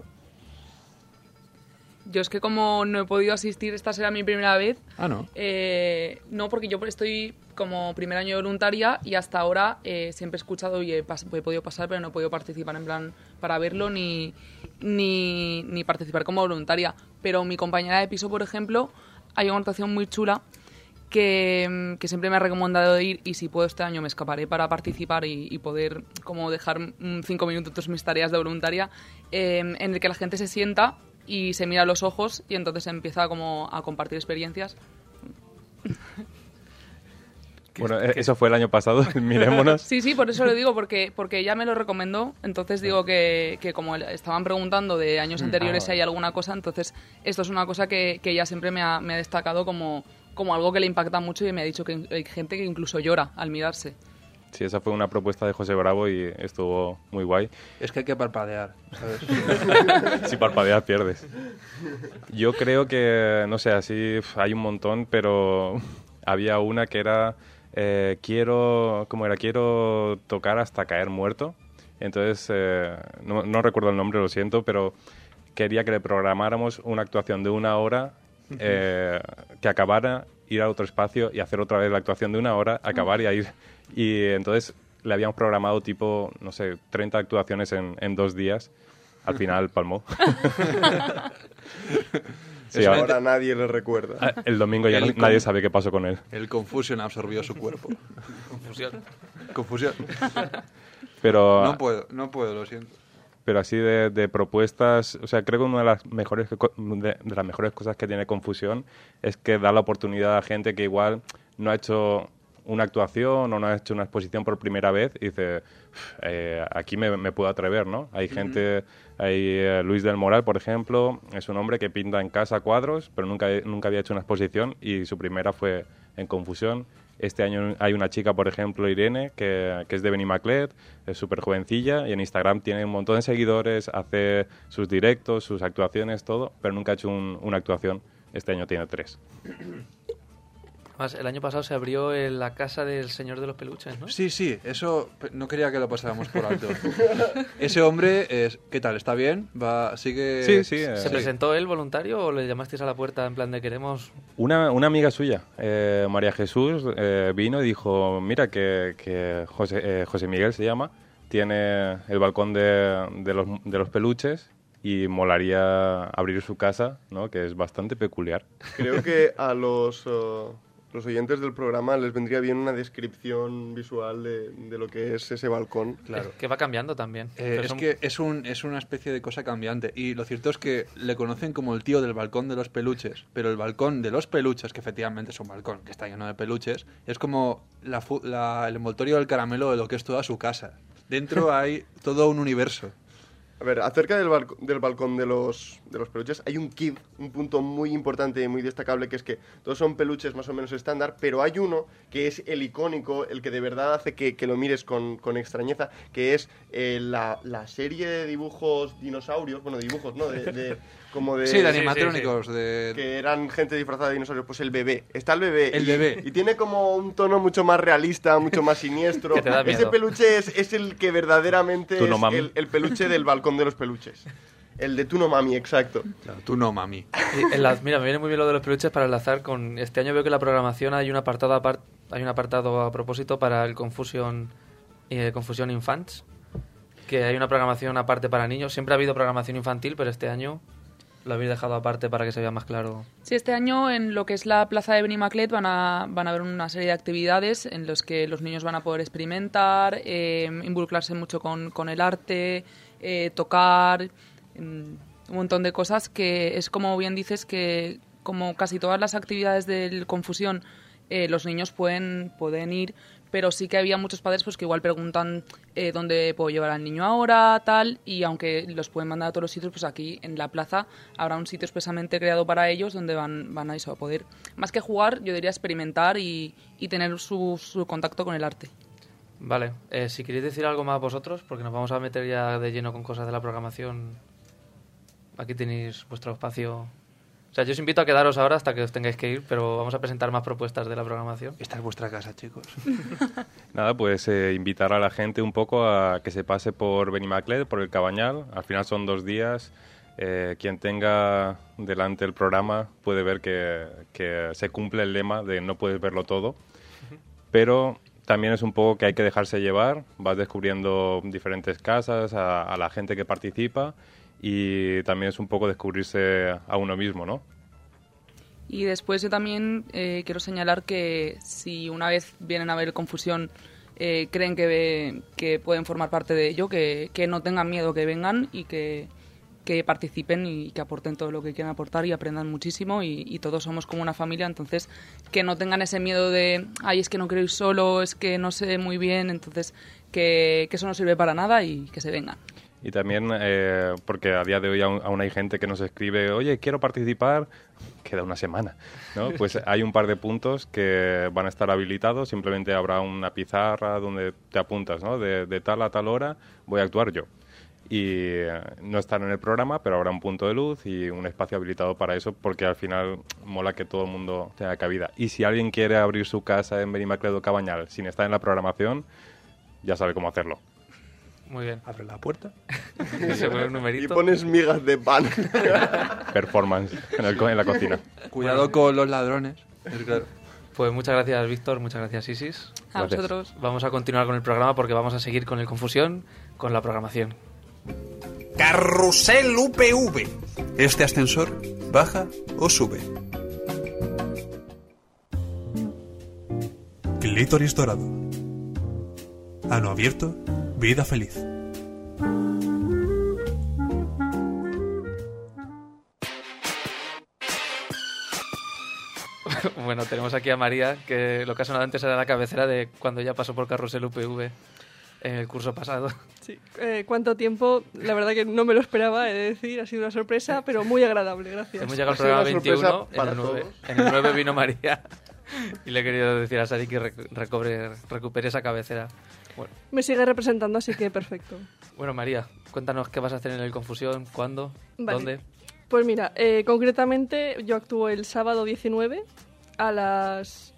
Speaker 9: Yo es que como no he podido asistir, esta será mi primera vez.
Speaker 3: Ah, ¿no?
Speaker 9: Eh, no, porque yo estoy como primer año de voluntaria y hasta ahora eh, siempre he escuchado y he, pas- he podido pasar, pero no he podido participar en plan para verlo ni, ni, ni participar como voluntaria. Pero mi compañera de piso, por ejemplo, hay una actuación muy chula que, que siempre me ha recomendado ir y si puedo este año me escaparé para participar y, y poder como dejar mm, cinco minutos mis tareas de voluntaria, eh, en el que la gente se sienta y se mira a los ojos y entonces empieza como a compartir experiencias.
Speaker 5: Bueno, eh, eso fue el año pasado, mirémonos.
Speaker 9: Sí, sí, por eso lo digo, porque, porque ella me lo recomendó, entonces digo que, que como estaban preguntando de años anteriores si hay alguna cosa, entonces esto es una cosa que, que ella siempre me ha, me ha destacado como, como algo que le impacta mucho y me ha dicho que hay gente que incluso llora al mirarse.
Speaker 5: Sí, esa fue una propuesta de José Bravo y estuvo muy guay.
Speaker 3: Es que hay que parpadear, ¿sabes?
Speaker 5: Si parpadeas pierdes. Yo creo que, no sé, así pf, hay un montón, pero había una que era eh, quiero, ¿cómo era? Quiero tocar hasta caer muerto. Entonces, eh, no, no recuerdo el nombre, lo siento, pero quería que le programáramos una actuación de una hora eh, que acabara, ir a otro espacio y hacer otra vez la actuación de una hora, acabar y a ir. Y entonces le habíamos programado tipo, no sé, treinta actuaciones en, en dos días. Al final palmó. Sí,
Speaker 8: ahora,
Speaker 5: ahora-
Speaker 8: nadie le recuerda.
Speaker 5: Ah, el domingo ya
Speaker 3: El
Speaker 5: no-
Speaker 3: con-
Speaker 5: nadie sabe qué pasó con él.
Speaker 3: El Confusion absorbió su cuerpo.
Speaker 1: Confusión.
Speaker 3: Confusión.
Speaker 5: Pero,
Speaker 3: No puedo, no puedo, lo siento.
Speaker 5: pero así de, de propuestas, o sea, creo que una de las mejores co- de, de las mejores cosas que tiene Confusión es que da la oportunidad a gente que igual no ha hecho una actuación o no ha hecho una exposición por primera vez y dice, "Uf, eh, aquí me, me puedo atrever, ¿no?" Hay gente, hay eh, Luis del Moral, por ejemplo, es un hombre que pinta en casa cuadros, pero nunca, nunca había hecho una exposición y su primera fue en Confusión. Este año hay una chica, por ejemplo, Irene, que, que es de Benimaclet, es súper jovencilla y en Instagram tiene un montón de seguidores, hace sus directos, sus actuaciones, todo, pero nunca ha hecho un- una actuación. Este año tiene tres.
Speaker 1: Además, el año pasado se abrió en la casa del señor de los peluches, ¿no?
Speaker 3: Sí, sí, eso pe- no quería que lo pasáramos por alto. Ese hombre, es, ¿qué tal? ¿Está bien? ¿Va, sigue...?
Speaker 5: Sí, sí. eh,
Speaker 1: ¿Se presentó él voluntario o le llamasteis a la puerta en plan de queremos...?
Speaker 5: Una, una amiga suya, eh, María Jesús, eh, vino y dijo, mira que, que José, eh, José Miguel se llama, tiene el balcón de, de, los, de los peluches y molaría abrir su casa, ¿no? Que es bastante peculiar.
Speaker 8: Creo que a los, uh, los oyentes del programa les vendría bien una descripción visual de, de lo que es ese balcón.
Speaker 1: Claro. Que va cambiando también.
Speaker 3: Eh,
Speaker 1: Pero
Speaker 3: es
Speaker 1: son-
Speaker 3: que es, un, es una especie de cosa cambiante. Y lo cierto es que le conocen como el tío del balcón de los peluches. Pero el balcón de los peluches, que efectivamente es un balcón que está lleno de peluches, es como la, fu- la- el envoltorio del caramelo de lo que es toda su casa. Dentro hay todo un universo.
Speaker 8: A ver, acerca del, balc- del balcón de los, de los peluches, hay un kit, un punto muy importante y muy destacable, que es que todos son peluches más o menos estándar, pero hay uno que es el icónico, el que de verdad hace que, que lo mires con, con extrañeza, que es eh, la, la serie de dibujos dinosaurios, bueno, dibujos, ¿no? De, de- como de...
Speaker 3: Sí, de animatrónicos. De...
Speaker 8: Que eran gente disfrazada de dinosaurios, pues el bebé. Está el bebé.
Speaker 3: El
Speaker 8: y,
Speaker 3: bebé.
Speaker 8: Y tiene como un tono mucho más realista, mucho más siniestro.
Speaker 1: Que te da
Speaker 8: Ese
Speaker 1: miedo.
Speaker 8: peluche es, es el que verdaderamente
Speaker 5: Tú no,
Speaker 8: es
Speaker 5: mami.
Speaker 8: el, el peluche del balcón de los peluches. El de tú no mami, exacto.
Speaker 3: Claro, tú no, mami.
Speaker 1: Y enlaz- mira, me viene muy bien lo de los peluches para enlazar con... Este año veo que en la programación hay un apartado, apart- hay un apartado a propósito para el Confusion, eh, Confusion Infants, que hay una programación aparte para niños. Siempre ha habido programación infantil, pero este año lo habéis dejado aparte para que se vea más claro.
Speaker 9: Sí, este año en lo que es la plaza de Benimaclet van a, van a haber una serie de actividades en las que los niños van a poder experimentar, eh, involucrarse mucho con, con el arte, eh, tocar, mm, un montón de cosas que es como bien dices que como casi todas las actividades del Confusión eh, los niños pueden, pueden ir, pero sí que había muchos padres pues que igual preguntan eh, dónde puedo llevar al niño ahora, tal, y aunque los pueden mandar a todos los sitios, pues aquí en la plaza habrá un sitio expresamente creado para ellos donde van, van a eso, a poder, más que jugar, yo diría experimentar y, y tener su, su contacto con el arte.
Speaker 1: Vale, eh, si queréis decir algo más vosotros, porque nos vamos a meter ya de lleno con cosas de la programación. Aquí tenéis vuestro espacio. O sea, yo os invito a quedaros ahora hasta que os tengáis que ir, pero vamos a presentar más propuestas de la programación.
Speaker 3: Esta es vuestra casa, chicos.
Speaker 5: Nada, pues eh, invitar a la gente un poco a que se pase por Benimaclet, por el Cabañal. Al final son dos días. Eh, quien tenga delante el programa puede ver que, que se cumple el lema de no puedes verlo todo. Pero también es un poco que hay que dejarse llevar. Vas descubriendo diferentes casas, a, a la gente que participa. Y también es un poco descubrirse a uno mismo, ¿no?
Speaker 9: Y después yo también eh, quiero señalar que si una vez vienen a ver Confusión eh, creen que, que pueden formar parte de ello, que, que no tengan miedo, que vengan y que, que participen y que aporten todo lo que quieran aportar y aprendan muchísimo y, y todos somos como una familia, entonces que no tengan ese miedo de ay, es que no quiero ir solo, es que no sé muy bien, entonces que, que eso no sirve para nada y que se vengan.
Speaker 5: Y también, eh, porque a día de hoy aún, aún hay gente que nos escribe, oye, quiero participar, queda una semana, ¿no? Pues hay un par de puntos que van a estar habilitados, simplemente habrá una pizarra donde te apuntas, ¿no? De, de tal a tal hora voy a actuar yo. Y eh, no están en el programa, pero habrá un punto de luz y un espacio habilitado para eso, porque al final mola que todo el mundo tenga cabida. Y si alguien quiere abrir su casa en Benimaclet o Cabañal sin estar en la programación, ya sabe cómo hacerlo.
Speaker 1: Muy bien.
Speaker 3: Abre la puerta.
Speaker 1: Se pone un
Speaker 8: Y
Speaker 1: numerito.
Speaker 8: pones migas de pan.
Speaker 5: Performance en, el co- en la cocina.
Speaker 3: Cuidado con los ladrones. Es claro.
Speaker 1: Pues muchas gracias, Víctor, muchas gracias, Isis.
Speaker 9: A
Speaker 5: Gracias.
Speaker 9: vosotros.
Speaker 1: Vamos a continuar con el programa porque vamos a seguir con el Confusión, con la programación.
Speaker 6: Carrusel U P V.
Speaker 10: ¿Este ascensor baja o sube? Clítoris dorado. Ano abierto, vida feliz.
Speaker 1: Bueno, tenemos aquí a María, que lo que ha sonado antes era la cabecera de cuando ya pasó por Carrusel U P V en el curso pasado.
Speaker 11: Sí, eh, cuánto tiempo, la verdad que no me lo esperaba, he de decir, ha sido una sorpresa, pero muy agradable, gracias.
Speaker 1: Hemos llegado al
Speaker 8: Ha sido
Speaker 1: programa
Speaker 8: una sorpresa
Speaker 1: veintiuno, en
Speaker 8: para
Speaker 1: el, nueve,
Speaker 8: todos.
Speaker 1: en el nueve vino María y le he querido decir a Sari que rec- recobre, recupere esa cabecera. Bueno,
Speaker 11: Me sigue representando, así que perfecto.
Speaker 1: bueno, María, cuéntanos qué vas a hacer en el Confusión, cuándo,
Speaker 11: Vale.
Speaker 1: dónde.
Speaker 11: Pues mira, eh, concretamente yo actúo el sábado diecinueve a las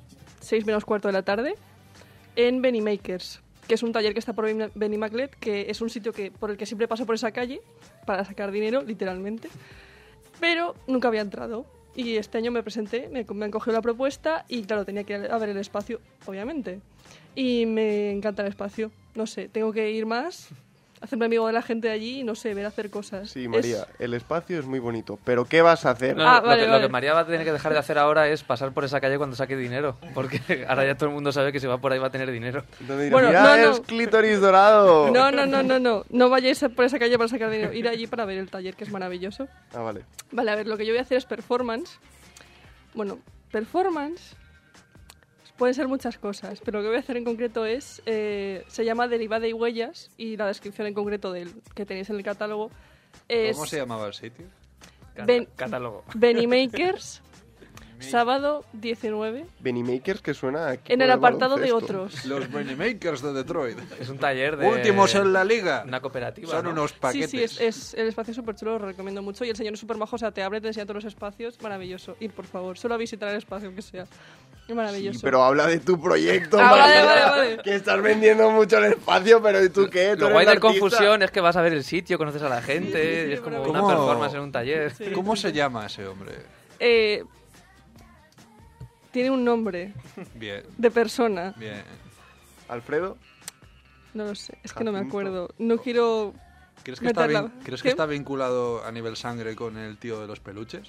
Speaker 11: seis menos cuarto de la tarde, en Benimakers, que es un taller que está por Benimaclet, que es un sitio que por el que siempre paso por esa calle para sacar dinero, literalmente. Pero nunca había entrado. Y este año me presenté, me, me han cogido la propuesta y claro, tenía que ir a ver el espacio, obviamente. Y me encanta el espacio. No sé, tengo que ir más, hacerme amigo de la gente de allí y no sé, ver hacer cosas.
Speaker 8: Sí, María, es... el espacio es muy bonito, pero ¿qué vas a hacer?
Speaker 1: No,
Speaker 11: ah,
Speaker 1: lo,
Speaker 11: vale,
Speaker 1: que,
Speaker 11: vale.
Speaker 1: lo que María va a tener que dejar de hacer ahora es pasar por esa calle cuando saque dinero, porque ahora ya todo el mundo sabe que si va por ahí va a tener dinero.
Speaker 8: Entonces,
Speaker 11: bueno,
Speaker 8: mira,
Speaker 11: no, no.
Speaker 8: es clítoris dorado.
Speaker 11: No, no, no, no, no, no vayáis por esa calle para sacar dinero, ir allí para ver el taller, que es maravilloso.
Speaker 8: Ah, vale.
Speaker 11: Vale, a ver, lo que yo voy a hacer es performance. Bueno, performance pueden ser muchas cosas, pero lo que voy a hacer en concreto es, eh, se llama Derivada y Huellas, y la descripción en concreto del que tenéis en el catálogo es...
Speaker 3: ¿Cómo se llamaba el sitio?
Speaker 11: Ben-
Speaker 1: Catálogo.
Speaker 11: Benimakers, sábado diecinueve,
Speaker 8: Benimakers, que suena aquí
Speaker 11: en el apartado de otros.
Speaker 3: Los Benimakers de Detroit.
Speaker 1: Es un taller de...
Speaker 3: Últimos en la liga.
Speaker 1: Una cooperativa,
Speaker 3: Son
Speaker 1: ¿no?
Speaker 3: unos paquetes.
Speaker 11: Sí, sí, es, es el espacio súper chulo, lo recomiendo mucho. Y el señor es súper majo, o sea, te abre, te enseña todos los espacios. Maravilloso. Ir, por favor, solo a visitar el espacio, aunque sea. Es maravilloso.
Speaker 8: Sí, pero habla de tu proyecto,
Speaker 11: Ah,
Speaker 8: María,
Speaker 11: vale, vale, vale.
Speaker 8: que estás vendiendo mucho el espacio, pero ¿y tú qué? ¿Tú
Speaker 1: Lo
Speaker 8: eres
Speaker 1: guay
Speaker 8: la
Speaker 1: de
Speaker 8: artista?
Speaker 1: confusión es que vas a ver el sitio, conoces a la gente,
Speaker 11: Sí, sí,
Speaker 1: es como
Speaker 11: pero-
Speaker 1: una
Speaker 3: ¿Cómo?
Speaker 1: performance en un taller.
Speaker 11: Sí.
Speaker 3: ¿Cómo se llama ese hombre?
Speaker 11: Eh, tiene un nombre
Speaker 3: Bien,
Speaker 11: de persona.
Speaker 3: bien.
Speaker 8: ¿Alfredo?
Speaker 11: No lo sé, es que no me
Speaker 8: Jacinto.
Speaker 11: acuerdo. No quiero...
Speaker 3: ¿Crees que, está,
Speaker 11: meterla-
Speaker 3: vin- ¿crees
Speaker 11: ¿Qué?
Speaker 3: que está vinculado a nivel sangre con el tío de los peluches?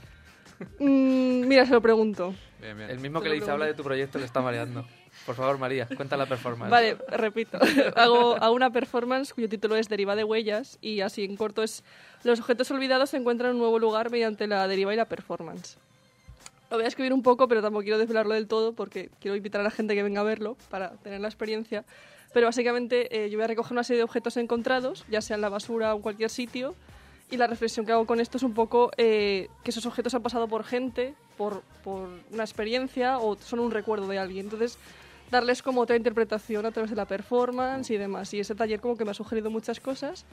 Speaker 11: Mm, mira, se lo pregunto.
Speaker 3: Bien, bien.
Speaker 1: El mismo que le dice habla de tu proyecto le está mareando. Por favor, María, cuenta la performance.
Speaker 11: Vale, repito. hago, hago una performance cuyo título es Deriva de Huellas y así en corto es: los objetos olvidados se encuentran en un nuevo lugar mediante la deriva y la performance. Lo voy a escribir un poco, pero tampoco quiero desvelarlo del todo porque quiero invitar a la gente que venga a verlo para tener la experiencia. Pero básicamente eh, yo voy a recoger una serie de objetos encontrados, ya sea en la basura o en cualquier sitio, y la reflexión que hago con esto es un poco eh, que esos objetos han pasado por gente, por, por una experiencia o son un recuerdo de alguien. Entonces, darles como otra interpretación a través de la performance y demás. Y ese taller como que me ha sugerido muchas cosas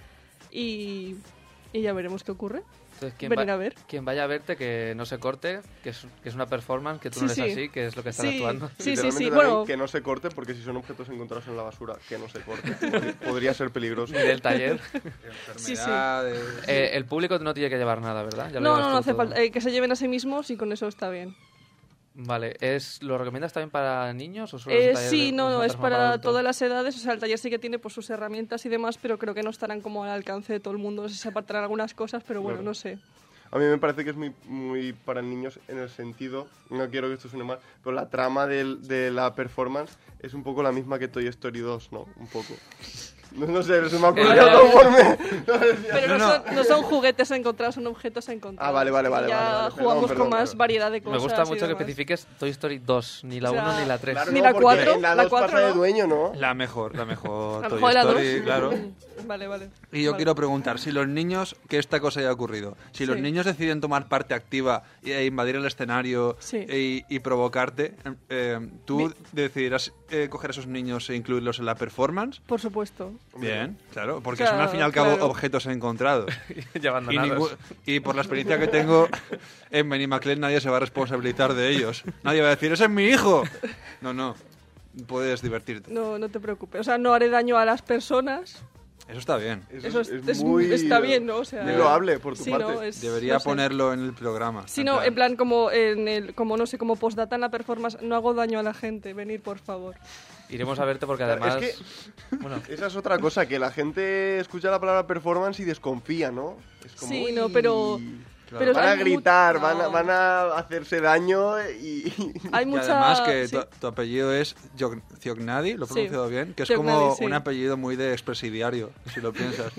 Speaker 11: y, y ya veremos qué ocurre.
Speaker 1: Entonces, quien,
Speaker 11: Venir
Speaker 1: va-
Speaker 11: a ver.
Speaker 1: quien vaya a verte, que no se corte, que es, que es una performance, que tú no
Speaker 11: Sí,
Speaker 1: eres
Speaker 11: sí.
Speaker 1: así, que es lo que estás
Speaker 11: Sí.
Speaker 1: actuando.
Speaker 11: Sí, sí,
Speaker 8: Literalmente
Speaker 11: sí.
Speaker 8: también
Speaker 11: Bueno,
Speaker 8: que no se corte, porque si son objetos encontrados en la basura, que no se corte. Podría- Podría ser peligroso.
Speaker 1: Ni del taller.
Speaker 11: sí, sí.
Speaker 3: Enfermedades.
Speaker 1: Eh, el público no tiene que llevar nada, ¿verdad? Ya lo
Speaker 11: No,
Speaker 1: llevas
Speaker 11: no,
Speaker 1: tú
Speaker 11: no hace
Speaker 1: todo.
Speaker 11: falta. Eh, que se lleven a sí mismos y con eso está bien.
Speaker 1: Vale, es, ¿lo recomiendas también para niños o solo es un
Speaker 11: Eh,
Speaker 1: taller
Speaker 11: sí,
Speaker 1: de-
Speaker 11: no,
Speaker 1: un
Speaker 11: no, es
Speaker 1: fantasma
Speaker 11: para
Speaker 1: adultos?
Speaker 11: todas las edades. O sea, el taller sí que tiene pues, sus herramientas y demás, pero creo que no estarán como al alcance de todo el mundo. No sé si se apartarán algunas cosas, pero bueno,
Speaker 8: Claro.
Speaker 11: no sé.
Speaker 8: A mí me parece que es muy, muy para niños en el sentido, no quiero que esto suene mal, pero la trama del- de la performance es un poco la misma que Toy Story dos, ¿no? Un poco. No, no sé, se me ha ocurrido
Speaker 1: Eh,
Speaker 8: conforme.
Speaker 11: Pero no,
Speaker 3: No, no.
Speaker 11: Son, no son juguetes encontrados, son objetos encontrados.
Speaker 8: Ah, vale, vale, vale,
Speaker 11: Y ya
Speaker 8: vale, vale, perdón,
Speaker 11: jugamos
Speaker 8: perdón,
Speaker 11: con más
Speaker 8: claro.
Speaker 11: variedad de
Speaker 1: Me
Speaker 11: cosas.
Speaker 1: gusta
Speaker 11: y
Speaker 1: mucho que
Speaker 11: demás.
Speaker 1: especifiques Toy Story dos, ni la
Speaker 11: O sea,
Speaker 1: uno ni la tres.
Speaker 8: Claro,
Speaker 11: Ni
Speaker 8: no,
Speaker 11: la
Speaker 8: porque
Speaker 11: cuatro,
Speaker 8: en la
Speaker 11: la
Speaker 8: dos
Speaker 11: cuatro
Speaker 8: pasa de
Speaker 11: no.
Speaker 8: dueño, ¿no?
Speaker 3: La mejor, la mejor
Speaker 11: A lo
Speaker 3: Toy
Speaker 11: mejor la
Speaker 3: Story,
Speaker 11: dos.
Speaker 3: claro.
Speaker 11: Vale, vale.
Speaker 3: Y yo
Speaker 11: Vale.
Speaker 3: quiero preguntar, si los niños, que esta cosa haya ocurrido, si los
Speaker 11: Sí.
Speaker 3: niños deciden tomar parte activa e invadir el escenario
Speaker 11: Sí.
Speaker 3: e- y, provocarte, eh, ¿tú
Speaker 11: Mi-
Speaker 3: decidirás eh, coger a esos niños e incluirlos en la performance?
Speaker 11: Por supuesto.
Speaker 3: Bien, claro, porque
Speaker 11: Claro,
Speaker 3: son al fin y al cabo
Speaker 11: claro.
Speaker 3: objetos encontrados.
Speaker 1: y
Speaker 3: Y,
Speaker 1: abandonados.
Speaker 3: ningú- y por la experiencia que tengo en Benimaclet nadie se va a responsabilizar de ellos. Nadie va a decir, ¡ese es mi hijo! No, no, puedes divertirte.
Speaker 11: No, no te preocupes. O sea, no haré daño a las personas.
Speaker 3: Eso está bien.
Speaker 11: Eso es- es muy- está bien, ¿no? O sea,
Speaker 8: muy loable por tu
Speaker 11: sí,
Speaker 8: parte.
Speaker 11: ¿no? Es-
Speaker 3: Debería
Speaker 11: no sé.
Speaker 3: ponerlo en el programa.
Speaker 11: Sí, no, en plan como en el, como no sé, como postdata en la performance, no hago daño a la gente, venir por favor.
Speaker 1: Iremos a verte porque
Speaker 8: Claro,
Speaker 1: además...
Speaker 8: es
Speaker 1: bueno,
Speaker 8: Esa es otra cosa, que la gente escucha la palabra performance y desconfía, ¿no? Es como,
Speaker 11: Sí, no,
Speaker 8: "Uy".
Speaker 11: pero- pero
Speaker 8: van a
Speaker 11: hay mu-
Speaker 8: gritar, van, a,
Speaker 11: no.
Speaker 8: van a hacerse daño y...
Speaker 11: Hay
Speaker 3: Y
Speaker 11: mucha
Speaker 3: además que
Speaker 11: sí.
Speaker 3: tu, tu apellido es Jog- Ziognadi, lo he
Speaker 11: Sí.
Speaker 3: pronunciado bien, que es
Speaker 11: Ziognadi,
Speaker 3: como
Speaker 11: sí.
Speaker 3: un apellido muy de expresidiario, si lo piensas.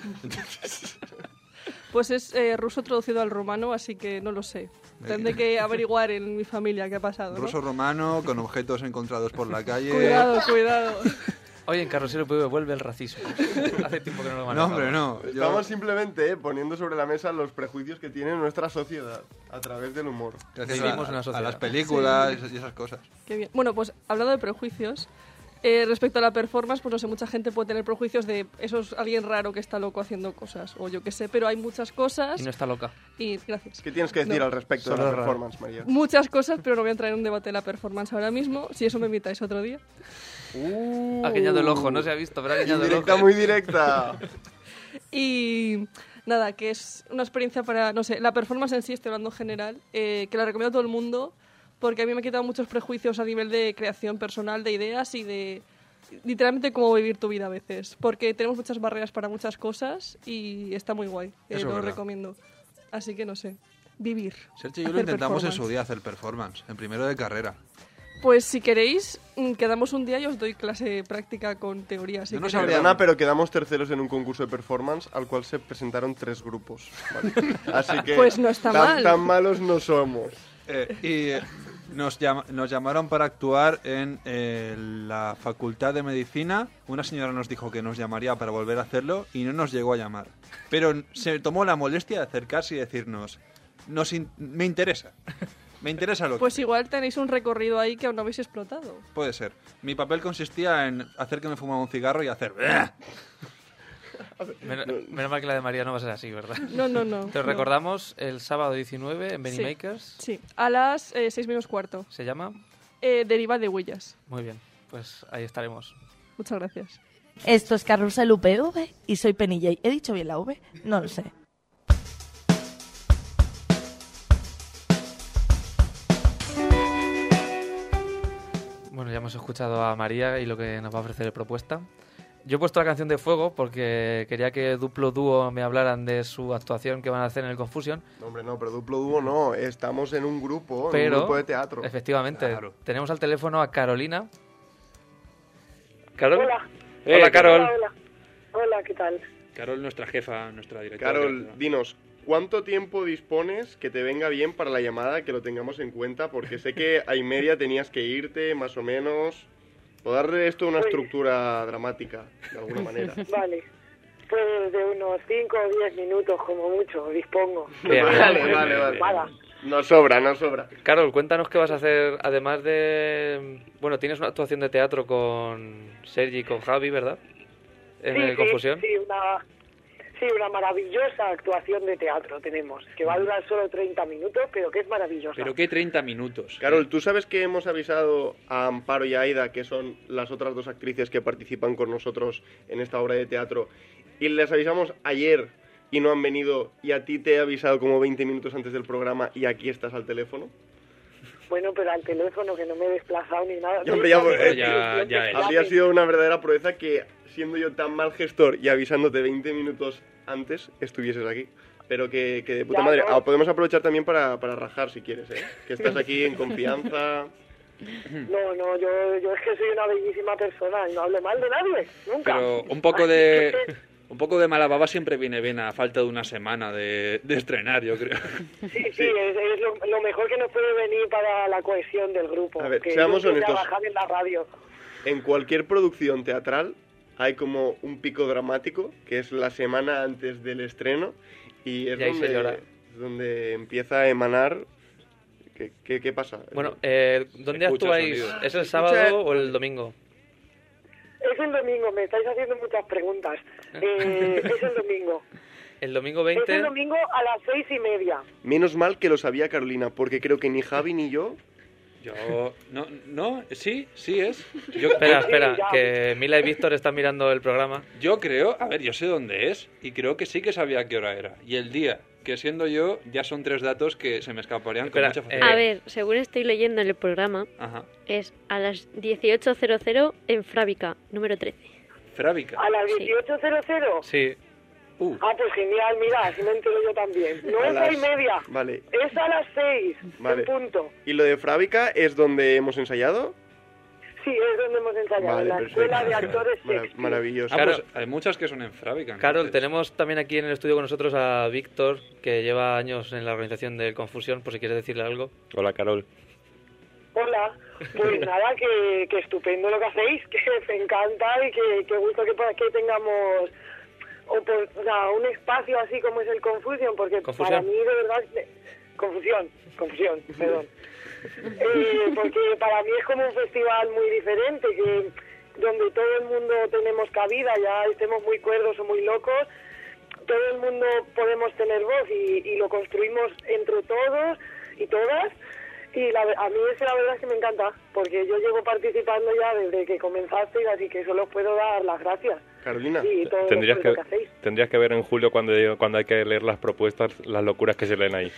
Speaker 11: Pues es eh, ruso traducido al romano, así que no lo sé. Tendré que averiguar en mi familia qué ha pasado, ¿no?
Speaker 3: Ruso romano, con objetos encontrados por la calle.
Speaker 11: Cuidado, cuidado.
Speaker 1: hoy en Carrusel P V vuelve el racismo. Hace tiempo que no lo
Speaker 3: No,
Speaker 1: manejamos.
Speaker 3: hombre, no. yo-
Speaker 8: Estamos simplemente eh, poniendo sobre la mesa los prejuicios que tiene nuestra sociedad a través del humor.
Speaker 3: Gracias
Speaker 1: Vivimos
Speaker 3: a,
Speaker 1: en una
Speaker 3: a
Speaker 1: sociedad.
Speaker 3: las películas y esas cosas.
Speaker 11: Qué bien. Bueno, pues hablando de prejuicios, Eh, respecto a la performance, pues no sé, mucha gente puede tener prejuicios de eso es alguien raro que está loco haciendo cosas, o yo qué sé, pero hay muchas cosas.
Speaker 1: Y no está loca.
Speaker 11: Y gracias.
Speaker 8: ¿Qué tienes que decir
Speaker 11: No.
Speaker 8: al respecto
Speaker 1: Solo
Speaker 8: de la
Speaker 1: raro.
Speaker 8: performance, María?
Speaker 11: Muchas cosas, pero no voy a entrar en un debate de la performance ahora mismo. Si eso me invitáis otro día.
Speaker 8: Uh,
Speaker 1: Ha guiñado el ojo, no se ha visto, pero ha guiñado el
Speaker 8: Indirecta,
Speaker 1: ojo.
Speaker 8: muy directa.
Speaker 11: Y nada, que es una experiencia para, no sé, la performance en sí, estoy hablando en general, eh, que la recomiendo a todo el mundo, porque a mí me ha quitado muchos prejuicios a nivel de creación personal, de ideas y de literalmente cómo vivir tu vida a veces, porque tenemos muchas barreras para muchas cosas y está muy guay, eh,
Speaker 3: Eso es
Speaker 11: lo
Speaker 3: verdad.
Speaker 11: recomiendo. Así que no sé, vivir.
Speaker 3: Sergio y yo lo
Speaker 11: hacer
Speaker 3: intentamos en
Speaker 11: performance.
Speaker 3: su día hacer performance, en primero de carrera.
Speaker 11: Pues si queréis, mm, quedamos un día y os doy clase práctica con teoría. Si
Speaker 3: No nos
Speaker 11: queréis.
Speaker 3: habría-
Speaker 8: Perdona, pero quedamos terceros en un concurso de performance al cual se presentaron tres grupos. ¿vale? Así que
Speaker 11: Pues no está
Speaker 8: tan,
Speaker 11: mal.
Speaker 8: tan malos no somos.
Speaker 3: Eh, y eh, nos, llama- nos llamaron para actuar en eh, la Facultad de Medicina. Una señora nos dijo que nos llamaría para volver a hacerlo y no nos llegó a llamar. Pero se tomó la molestia de acercarse y decirnos, nos in- me interesa. Me interesa lo que...
Speaker 11: Pues igual tenéis un recorrido ahí que aún no habéis explotado.
Speaker 3: Puede ser. Mi papel consistía en hacer que me fumara un cigarro y hacer...
Speaker 1: Menos, menos mal que la de María no va a ser así, ¿verdad?
Speaker 11: No, no, no.
Speaker 1: Te
Speaker 11: no.
Speaker 1: recordamos el sábado diecinueve en Benny
Speaker 11: Sí.
Speaker 1: Makers.
Speaker 11: Sí, a las eh, seis menos cuarto.
Speaker 1: ¿Se llama?
Speaker 11: Eh, deriva de huellas.
Speaker 1: Muy bien, pues ahí estaremos.
Speaker 11: Muchas gracias.
Speaker 12: Esto es Carrusel U P V y soy Penny J. ¿He dicho bien la V? No lo sé.
Speaker 1: Bueno, ya hemos escuchado a María y lo que nos va a ofrecer de propuesta. Yo he puesto la canción de Fuego porque quería que Duplo Dúo me hablaran de su actuación que van a hacer en el Confusion.
Speaker 8: No, hombre, no, pero duplo dúo no. Estamos en un grupo, en
Speaker 1: Pero,
Speaker 8: un grupo de teatro.
Speaker 1: efectivamente,
Speaker 3: Claro.
Speaker 1: tenemos al teléfono a Carolina. ¿Carol?
Speaker 13: Hola.
Speaker 1: Hola,
Speaker 5: Eh,
Speaker 1: Carol.
Speaker 13: Hola, hola. Hola, ¿qué tal?
Speaker 5: Carol, nuestra jefa, nuestra directora.
Speaker 8: Carol, dinos, ¿cuánto tiempo dispones que te venga bien para la llamada, que lo tengamos en cuenta? Porque sé que a y media tenías que irte, más o menos. O darle esto una
Speaker 13: Pues-
Speaker 8: estructura dramática, de alguna manera.
Speaker 13: Vale. Pues de unos cinco o diez minutos como mucho, dispongo.
Speaker 1: Bien.
Speaker 8: Vale, vale, vale.
Speaker 13: Nada.
Speaker 8: Nos sobra, nos sobra.
Speaker 1: Carol, cuéntanos qué vas a hacer, además de... Bueno, tienes una actuación de teatro con Sergi y con Javi, ¿verdad? En
Speaker 13: sí,
Speaker 1: el
Speaker 13: sí,
Speaker 1: Confusión.
Speaker 13: sí, una, sí, una maravillosa actuación de teatro tenemos, que va a durar solo treinta minutos, pero que es maravillosa.
Speaker 5: Pero qué treinta minutos.
Speaker 8: Carol, ¿tú sabes que hemos avisado a Amparo y a Aida, que son las otras dos actrices que participan con nosotros en esta obra de teatro, y les avisamos ayer y no han venido, y a ti te he avisado como veinte minutos antes del programa y aquí estás al teléfono?
Speaker 13: Bueno, pero al teléfono, que no me he desplazado ni nada.
Speaker 8: Yo, hombre, ya, eh,
Speaker 5: ya- ya es.
Speaker 8: habría sido una verdadera proeza que, siendo yo tan mal gestor y avisándote veinte minutos antes, estuvieses aquí. Pero que, que de puta
Speaker 13: Ya,
Speaker 8: madre.
Speaker 13: no.
Speaker 8: Ah, podemos aprovechar también para, para rajar, si quieres, ¿eh? Que estás aquí en confianza.
Speaker 13: No, no, yo, yo es que soy una bellísima persona y no hablo mal de nadie, nunca.
Speaker 5: Pero un poco de un poco de mala baba siempre viene bien a falta de una semana de, de estrenar, yo creo.
Speaker 13: Sí, sí, es, es lo, lo mejor que nos puede venir para la cohesión del grupo.
Speaker 8: A ver,
Speaker 13: que
Speaker 8: seamos
Speaker 13: yo quiero
Speaker 8: honestos.
Speaker 13: trabajar en la radio.
Speaker 8: En cualquier producción teatral hay como un pico dramático, que es la semana antes del estreno, y es
Speaker 1: Y ahí se llora.
Speaker 8: donde, donde empieza a emanar... ¿Qué, qué, qué pasa?
Speaker 1: Bueno, eh, ¿dónde
Speaker 5: Escucha
Speaker 1: actuáis?
Speaker 5: sonido.
Speaker 1: ¿Es el sábado o el domingo?
Speaker 13: Es el domingo, me estáis haciendo muchas preguntas. Eh, es el domingo.
Speaker 1: El domingo
Speaker 13: Es
Speaker 1: veinte...
Speaker 13: el domingo a las seis y media.
Speaker 8: Menos mal que lo sabía Carolina, porque creo que ni Javi ni yo...
Speaker 5: Yo no no, sí, sí es. Yo
Speaker 1: Espera,
Speaker 13: Sí,
Speaker 1: espera,
Speaker 13: ya.
Speaker 1: que Mila y Víctor están mirando el programa.
Speaker 5: Yo creo, a ver, yo sé dónde es y creo que sí que sabía qué hora era y el día, que siendo yo ya son tres datos que se me escaparían
Speaker 1: Espera,
Speaker 5: con mucha
Speaker 1: eh,
Speaker 5: facilidad.
Speaker 2: A ver, según estoy leyendo en el programa,
Speaker 5: Ajá.
Speaker 2: es a las dieciocho cero en Frábica, número trece.
Speaker 5: Frábica.
Speaker 13: ¿A las
Speaker 2: Sí.
Speaker 13: dieciocho cero cero?
Speaker 1: Sí.
Speaker 5: Uh,
Speaker 13: Ah, pues genial, mira, así me entero yo también. No
Speaker 8: A
Speaker 13: es
Speaker 8: las-
Speaker 13: a y media,
Speaker 8: Vale.
Speaker 13: es a las seis,
Speaker 8: Vale.
Speaker 13: en punto.
Speaker 8: ¿Y lo de Frábica es donde hemos ensayado?
Speaker 13: Sí, es donde hemos ensayado,
Speaker 8: Vale,
Speaker 13: en la
Speaker 8: perfecto.
Speaker 13: Escuela de Actores
Speaker 8: Mara-
Speaker 13: Shakespeare.
Speaker 8: maravilloso.
Speaker 5: ah,
Speaker 1: Claro.
Speaker 5: pues hay muchas que son en Frábica.
Speaker 1: Carol,
Speaker 5: entonces.
Speaker 1: tenemos también aquí en el estudio con nosotros a Víctor, que lleva años en la organización del Confusión, por si quieres decirle algo.
Speaker 5: Hola, Carol.
Speaker 13: Hola, pues nada, que, que estupendo lo que hacéis, que me encanta y que, que gusto que, pa- que tengamos o, por- o sea, un espacio así como es el Confusion, porque
Speaker 1: Confusión.
Speaker 13: para mí de verdad... Confusión, confusión, perdón. Eh, porque para mí es como un festival muy diferente, que donde todo el mundo tenemos cabida, ya estemos muy cuerdos o muy locos, todo el mundo podemos tener voz y, y lo construimos entre todos y todas. Y la, a mí es la verdad es que me encanta, porque yo llevo participando ya desde que comenzasteis, así que solo os puedo dar las gracias.
Speaker 8: Carolina,
Speaker 13: y todo
Speaker 5: tendrías
Speaker 13: lo
Speaker 5: que,
Speaker 13: que hacéis.
Speaker 5: tendrías que ver en julio cuando, cuando hay que leer las propuestas, las locuras que se leen ahí.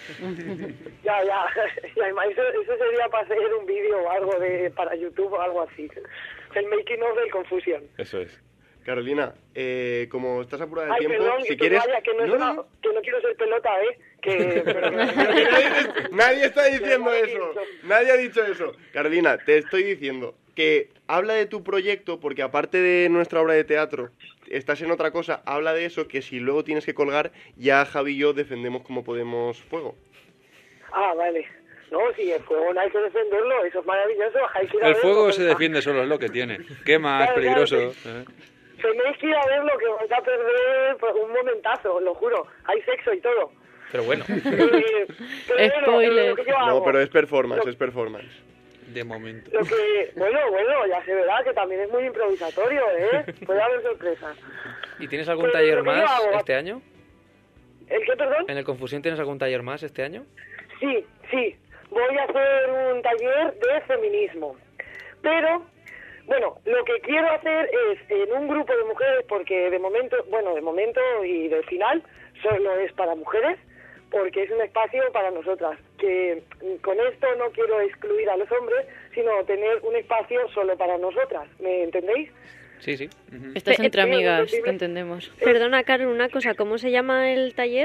Speaker 13: Ya, ya, y además eso, eso sería para hacer un vídeo o algo de para YouTube o algo así. El making of del Confusion.
Speaker 5: Eso es.
Speaker 8: Carolina, eh, como estás apurada de
Speaker 13: Ay,
Speaker 8: tiempo,
Speaker 13: perdón,
Speaker 8: si
Speaker 13: que
Speaker 8: quieres...
Speaker 13: vaya, que no, es
Speaker 8: No,
Speaker 13: una-
Speaker 8: no.
Speaker 13: que no quiero ser pelota, ¿eh? Que, pero que-
Speaker 8: nadie, nadie está diciendo eso. Nadie ha dicho eso. Carolina, te estoy diciendo que habla de tu proyecto, porque aparte de nuestra obra de teatro, estás en otra cosa. Habla de eso, que si luego tienes que colgar, ya Javi y yo defendemos como podemos fuego.
Speaker 13: Ah, vale. No, si el fuego no hay que defenderlo, eso es maravilloso. Hay que ir a
Speaker 14: El
Speaker 13: verlo,
Speaker 14: fuego se
Speaker 13: porque-
Speaker 14: defiende solo, es lo que tiene. Quema, es
Speaker 13: Claro,
Speaker 14: peligroso.
Speaker 13: claro,
Speaker 14: ¿eh?
Speaker 13: Tenéis que ir a verlo, que vais a perder pues, un momentazo, os lo juro. Hay sexo y todo.
Speaker 1: Pero bueno.
Speaker 13: Eh, pero bueno, lo que yo hago,
Speaker 8: No, pero es performance, es performance.
Speaker 14: De momento.
Speaker 13: lo que, bueno, bueno, ya se verá que también es muy improvisatorio, ¿eh? Puede haber sorpresas.
Speaker 1: ¿Y tienes algún
Speaker 13: Pero
Speaker 1: taller
Speaker 13: lo que yo
Speaker 1: más
Speaker 13: hago-
Speaker 1: este año?
Speaker 13: ¿El qué, perdón?
Speaker 1: ¿En el Confusión tienes algún taller más este año?
Speaker 13: Sí, sí. Voy a hacer un taller de feminismo. Pero, bueno, lo que quiero hacer es en un grupo de mujeres, porque de momento, bueno, de momento y de final, solo es para mujeres, porque es un espacio para nosotras. Que con esto no quiero excluir a los hombres, sino tener un espacio solo para nosotras. ¿Me entendéis?
Speaker 1: Sí, sí.
Speaker 4: Estás
Speaker 2: Pe-
Speaker 4: entre
Speaker 2: eh,
Speaker 4: amigas,
Speaker 2: eh,
Speaker 4: te entendemos.
Speaker 2: Perdona, Carol, una cosa. ¿Cómo se llama el taller?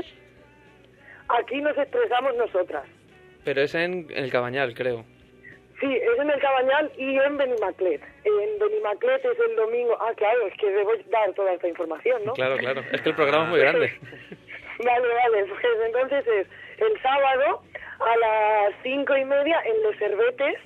Speaker 13: Aquí nos expresamos nosotras.
Speaker 1: Pero es en, en el Cabañal, creo.
Speaker 13: Sí, es en el Cabañal y en Benimaclet. En Benimaclet es el domingo. Ah, claro, es que debo dar toda esta información, ¿no?
Speaker 1: Claro, claro. Es que el programa es muy grande.
Speaker 13: Vale, vale, pues entonces es el sábado a las cinco y media en Los Cervetes,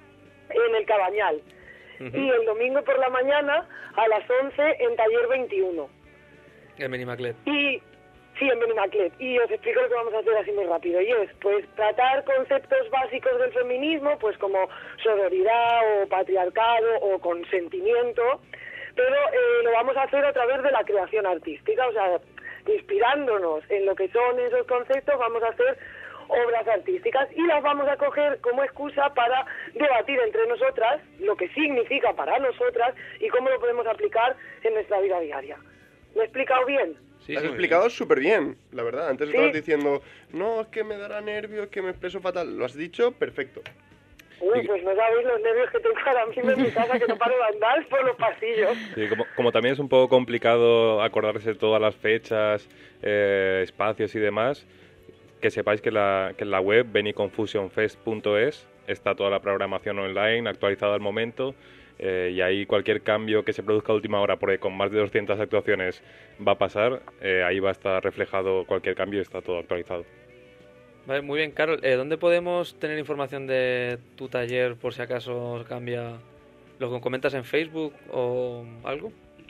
Speaker 13: en el Cabañal.
Speaker 1: Ujú.
Speaker 13: Y el domingo por la mañana a las once en Taller veintiuno.
Speaker 1: El Minimaclet.
Speaker 13: Y sí, en Benimaclet. Y os explico lo que vamos a hacer así muy rápido. Y es, pues, tratar conceptos básicos del feminismo, pues como sororidad o patriarcado o consentimiento, pero eh, lo vamos a hacer a través de la creación artística, o sea, inspirándonos en lo que son esos conceptos, vamos a hacer obras artísticas y las vamos a coger como excusa para debatir entre nosotras lo que significa para nosotras y cómo lo podemos aplicar en nuestra vida diaria. ¿Me he explicado bien?
Speaker 8: Has explicado súper bien, la verdad. Antes
Speaker 13: Sí.
Speaker 8: estabas diciendo, no, es que me dará nervios, que me expreso fatal. Lo has dicho perfecto.
Speaker 13: Uy, pues no sabéis los nervios que tengo ahora mismo en mi casa, que no paro de andar por los pasillos.
Speaker 5: Sí, como, como también es un poco complicado acordarse de todas las fechas, eh, espacios y demás, que sepáis que, la, que en la web beniconfusionfest punto es está toda la programación online actualizada al momento, eh, y ahí cualquier cambio que se produzca a última hora, porque con más de doscientas actuaciones va a pasar, eh, ahí va a estar reflejado cualquier cambio y está todo actualizado.
Speaker 1: Vale, muy bien, Carol. Eh, ¿Dónde podemos tener información de tu taller por si acaso cambia? ¿Lo comentas en Facebook o algo?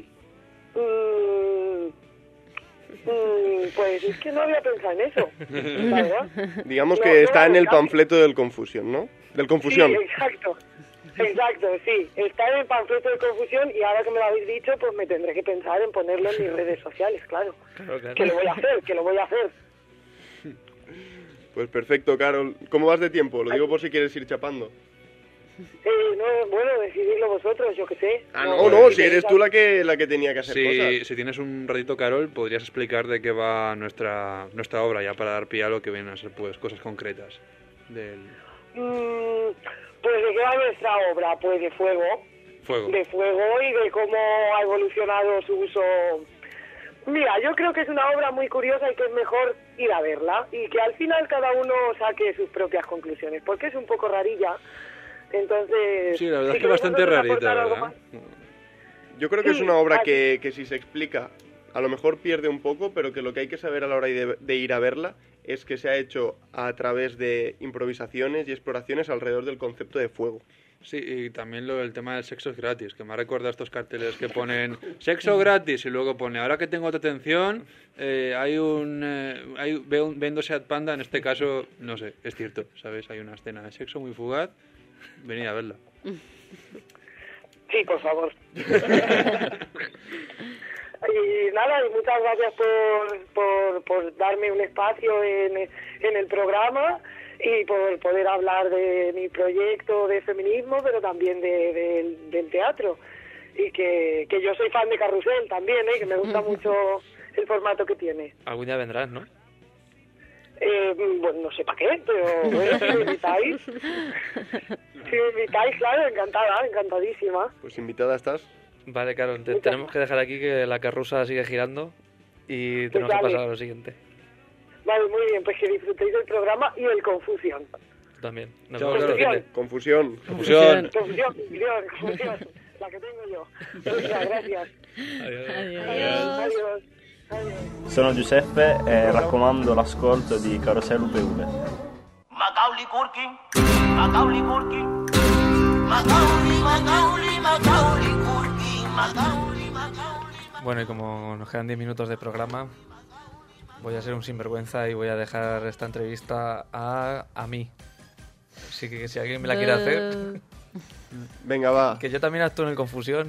Speaker 13: Mm, mm, pues es que no había pensado en eso, la verdad.
Speaker 8: Digamos
Speaker 13: No,
Speaker 8: que
Speaker 13: no
Speaker 8: está
Speaker 13: va
Speaker 8: en
Speaker 13: a
Speaker 8: el
Speaker 13: cambiar.
Speaker 8: panfleto del Confusión, ¿no? Del Confusión.
Speaker 13: Sí, exacto. Exacto, sí. Está en el panfleto de Confusión y ahora que me lo habéis dicho, pues me tendré que pensar en ponerlo en mis redes sociales, claro.
Speaker 1: Claro, claro.
Speaker 13: Que lo voy a hacer, que lo voy a hacer.
Speaker 8: Pues perfecto, Carol. ¿Cómo vas de tiempo? Lo digo por si quieres ir chapando.
Speaker 13: Eh, no, bueno, decididlo vosotros, yo qué sé.
Speaker 8: Ah, no, no, si eres tú la que, la que tenía que hacer
Speaker 14: Si,
Speaker 8: cosas.
Speaker 14: si tienes un ratito, Carol, podrías explicar de qué va nuestra nuestra obra, ya para dar pie a lo que vienen a ser pues cosas concretas. Del
Speaker 13: Mm, pues de qué va nuestra obra, pues de fuego.
Speaker 14: fuego.
Speaker 13: De fuego y de cómo ha evolucionado su uso. Mira, yo creo que es una obra muy curiosa y que es mejor ir a verla y que al final cada uno saque sus propias conclusiones, porque es un poco rarilla. Entonces,
Speaker 14: Sí, la verdad
Speaker 13: si
Speaker 14: es que bastante
Speaker 13: queréis
Speaker 14: rarita,
Speaker 13: aportar algo
Speaker 14: ¿verdad?
Speaker 13: más.
Speaker 8: Yo creo que
Speaker 13: Sí,
Speaker 8: es una obra
Speaker 13: vale.
Speaker 8: que, que si se explica, a lo mejor pierde un poco, pero que lo que hay que saber a la hora de, de ir a verla es que se ha hecho a través de improvisaciones y exploraciones alrededor del concepto de fuego.
Speaker 14: Sí, y también lo del tema del sexo es gratis, que me ha recordado estos carteles que ponen sexo gratis y luego pone, ahora que tengo tu atención, eh, hay un, eh, hay, veo un- vendo Seat Panda, en este caso, no sé, es cierto, ¿sabes? Hay una escena de sexo muy fugaz, venid a verla.
Speaker 13: Sí, por favor. Y nada, y muchas gracias por, por, por darme un espacio en, en el programa y por poder hablar de mi proyecto de feminismo, pero también de, de, del teatro. Y que, que yo soy fan de Carrusel también, ¿eh? Que me gusta mucho el formato que tiene.
Speaker 1: Algún día vendrás, ¿no?
Speaker 13: Eh, bueno, no sé para qué, pero bueno, si me invitáis. Si me invitáis, claro, encantada, encantadísima.
Speaker 8: Pues invitada estás.
Speaker 1: Vale, claro, te, tenemos que dejar aquí que la carrusa sigue girando y tenemos
Speaker 13: Pues
Speaker 1: que
Speaker 13: dale.
Speaker 1: pasar a lo siguiente.
Speaker 13: Vale, muy bien, pues que disfrutéis del programa y el Confusión.
Speaker 1: También. Nos
Speaker 8: Chao,
Speaker 1: vemos el
Speaker 8: claro.
Speaker 1: siguiente.
Speaker 8: Confusión.
Speaker 13: Confusión, confusión, confusión, confusión. La que tengo yo. Venga, gracias.
Speaker 1: Adiós.
Speaker 13: Adiós. Adiós. Adiós.
Speaker 15: Sono Giuseppe e raccomando l'ascolto di Carosello U P V.
Speaker 16: Macaulay Culkin, Macaulay Culkin, Macaulay, Macaulay, Macaulay Culkin, Macaulay, Macaulay.
Speaker 1: Bueno, y como nos quedan diez minutos de programa, voy a ser un sinvergüenza y voy a dejar esta entrevista a, a mí. Así que si alguien me la quiere hacer...
Speaker 8: Venga, va.
Speaker 1: Que yo también actúo en el Confusión.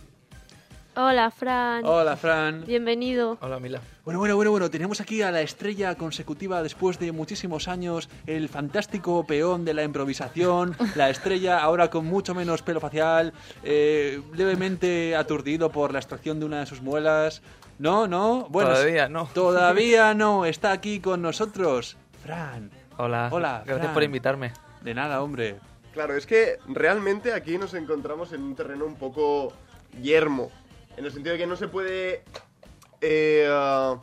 Speaker 2: Hola, Fran.
Speaker 3: Hola, Fran.
Speaker 2: Bienvenido.
Speaker 1: Hola, Mila.
Speaker 3: Bueno, bueno, bueno, bueno, tenemos aquí a la estrella consecutiva después de muchísimos años, el fantástico peón de la improvisación, la estrella ahora con mucho menos pelo facial, eh, levemente aturdido por la extracción de una de sus muelas. No, no, bueno.
Speaker 1: Todavía no.
Speaker 3: Todavía no, está aquí con nosotros. Fran.
Speaker 1: Hola.
Speaker 3: Hola,
Speaker 1: Gracias
Speaker 3: Fran.
Speaker 1: por invitarme.
Speaker 3: De nada, hombre.
Speaker 8: Claro, es que realmente aquí nos encontramos en un terreno un poco yermo. En el sentido de que no se puede... Eh, uh,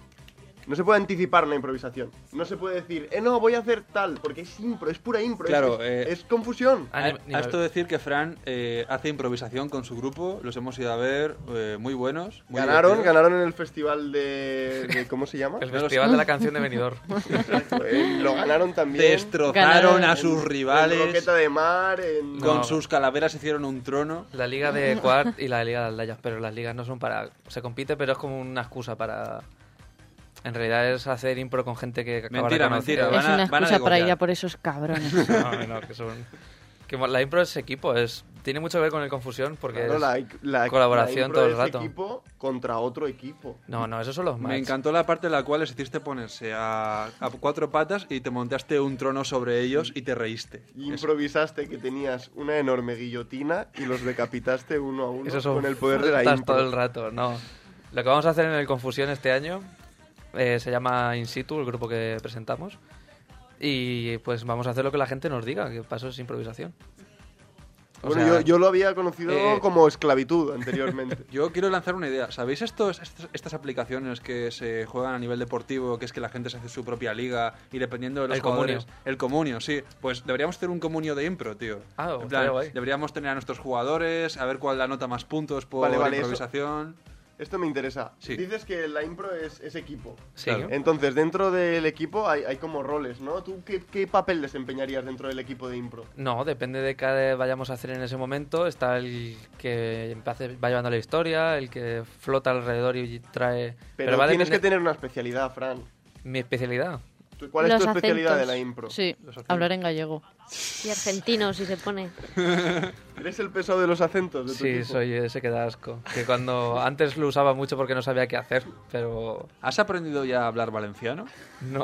Speaker 8: no se puede anticipar la improvisación. No se puede decir, eh, no, voy a hacer tal, porque es impro, es pura impro.
Speaker 3: Claro,
Speaker 8: es,
Speaker 3: eh,
Speaker 8: es confusión.
Speaker 3: A, a esto decir que Fran eh, hace improvisación con su grupo, los hemos ido a ver, eh, muy buenos. Muy
Speaker 8: Ganaron,
Speaker 3: divertidos.
Speaker 8: ganaron en el festival de, de- ¿cómo se llama?
Speaker 1: El festival de la canción de Benidorm.
Speaker 8: Exacto, eh, lo ganaron también.
Speaker 3: Destrozaron a sus
Speaker 8: En-
Speaker 3: rivales.
Speaker 8: En Roqueta de Mar, en...
Speaker 3: Con
Speaker 1: No.
Speaker 3: sus calaveras hicieron un trono.
Speaker 1: La liga de Quart y la liga de Aldaya, pero las ligas no son para... Se compite, pero es como una excusa para... En realidad es hacer impro con gente que acaba
Speaker 3: Mentira,
Speaker 1: de conocer.
Speaker 3: mentira,
Speaker 4: Es una excusa para ir a por esos cabrones.
Speaker 1: No, no, que son... Que la impro es equipo, es tiene mucho que ver con el Confusión porque
Speaker 8: Claro,
Speaker 1: es
Speaker 8: la, la-
Speaker 1: colaboración
Speaker 8: la impro
Speaker 1: todo el
Speaker 8: es
Speaker 1: rato.
Speaker 8: equipo contra otro equipo.
Speaker 1: No, no, esos son los
Speaker 3: Me
Speaker 1: match.
Speaker 3: encantó la parte en la cual les hiciste ponerse a, a cuatro patas y te montaste un trono sobre ellos y te reíste.
Speaker 8: Y improvisaste que tenías una enorme guillotina y los decapitaste uno a uno
Speaker 1: Esos son
Speaker 8: con el poder de la
Speaker 1: frutas
Speaker 8: impro.
Speaker 1: todo el rato, no. Lo que vamos a hacer en el Confusión este año eh, se llama In Situ, el grupo que presentamos. Y pues vamos a hacer lo que la gente nos diga, que paso es improvisación. O
Speaker 8: Bueno,
Speaker 1: sea,
Speaker 8: yo, yo lo había conocido
Speaker 3: eh,
Speaker 8: como esclavitud anteriormente.
Speaker 3: Yo quiero lanzar una idea. ¿Sabéis estos, estas, estas aplicaciones que se juegan a nivel deportivo, que es que la gente se hace su propia liga y dependiendo de los
Speaker 1: El
Speaker 3: jugadores...
Speaker 1: comunio.
Speaker 3: El comunio, sí. Pues deberíamos hacer un comunio de impro, tío.
Speaker 1: Ah,
Speaker 3: En
Speaker 1: estaría guay.
Speaker 3: deberíamos tener a nuestros jugadores, a ver cuál la nota más puntos por
Speaker 8: Vale, vale, eso-
Speaker 3: improvisación.
Speaker 8: Esto me interesa.
Speaker 3: Sí.
Speaker 8: Dices que la impro es, es equipo.
Speaker 1: Sí.
Speaker 3: Claro.
Speaker 8: Entonces, dentro del equipo hay, hay como roles, ¿no? ¿Tú qué, qué papel desempeñarías dentro del equipo de impro?
Speaker 1: No, depende de qué vayamos a hacer en ese momento. Está el que hace- va llevando la historia, el que flota alrededor y trae...
Speaker 8: Pero,
Speaker 1: va a
Speaker 8: tienes que
Speaker 1: depender-
Speaker 8: tener una especialidad, Fran.
Speaker 1: Mi especialidad.
Speaker 8: ¿Tú- ¿Cuál es
Speaker 4: Los
Speaker 8: tu especialidad
Speaker 4: acentos.
Speaker 8: de la impro?
Speaker 4: Sí,
Speaker 8: Los acentos.
Speaker 4: hablar en gallego.
Speaker 2: Y argentino, si se pone.
Speaker 8: ¿Eres el pesado de los acentos de tu
Speaker 1: Sí,
Speaker 8: equipo?
Speaker 1: soy ese que da asco. Que cuando antes lo usaba mucho porque no sabía qué hacer, pero
Speaker 3: ¿Has aprendido ya a hablar valenciano?
Speaker 1: no.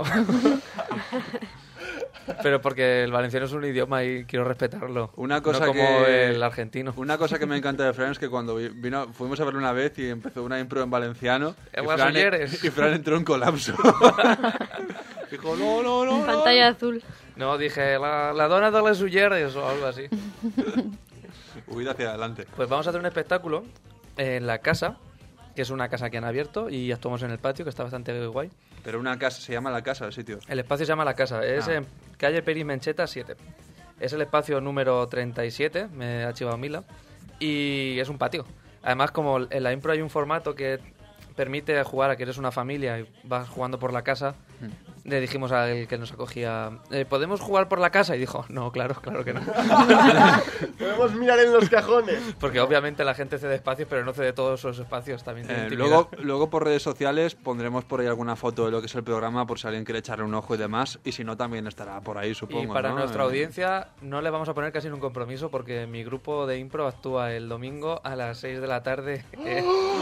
Speaker 1: Pero porque el valenciano es un idioma y quiero respetarlo.
Speaker 3: Una cosa
Speaker 1: no como
Speaker 3: que-
Speaker 1: el argentino.
Speaker 3: Una cosa que me encanta de Fran es que cuando vi- vino, fuimos a verlo una vez y empezó una impro en valenciano y
Speaker 1: Aguas
Speaker 3: Fran,
Speaker 1: Ulleres.
Speaker 3: y Fran entró en colapso. Dijo, no, no, no, no.
Speaker 2: Pantalla azul.
Speaker 1: No, dije la, la dona de les ulleres o algo así.
Speaker 3: Huida hacia adelante.
Speaker 1: Pues vamos a hacer un espectáculo en la casa, que es una casa que han abierto y actuamos en el patio, que está bastante guay.
Speaker 3: Pero una casa, se llama la casa, el sitio.
Speaker 1: El espacio se llama La Casa, es
Speaker 3: Ah.
Speaker 1: en calle Peri Mencheta siete. Es el espacio número treinta y siete, me ha chivado Mila, y es un patio. Además, como en la impro hay un formato que permite jugar a que eres una familia y vas jugando por la casa, le dijimos al que nos acogía, eh, ¿podemos jugar por la casa? Y dijo, no, claro, claro que no.
Speaker 8: Podemos mirar en los cajones.
Speaker 1: Porque obviamente la gente cede espacios, pero no cede todos esos espacios. También tiene
Speaker 3: Eh,
Speaker 1: intimidad.
Speaker 3: luego, luego por redes sociales pondremos por ahí alguna foto de lo que es el programa por si alguien quiere echarle un ojo y demás. Y si no, también estará por ahí, supongo.
Speaker 1: Y para
Speaker 3: ¿no?
Speaker 1: nuestra
Speaker 3: Eh,
Speaker 1: audiencia no le vamos a poner casi un compromiso porque mi grupo de impro actúa el domingo a las seis de la tarde. eh,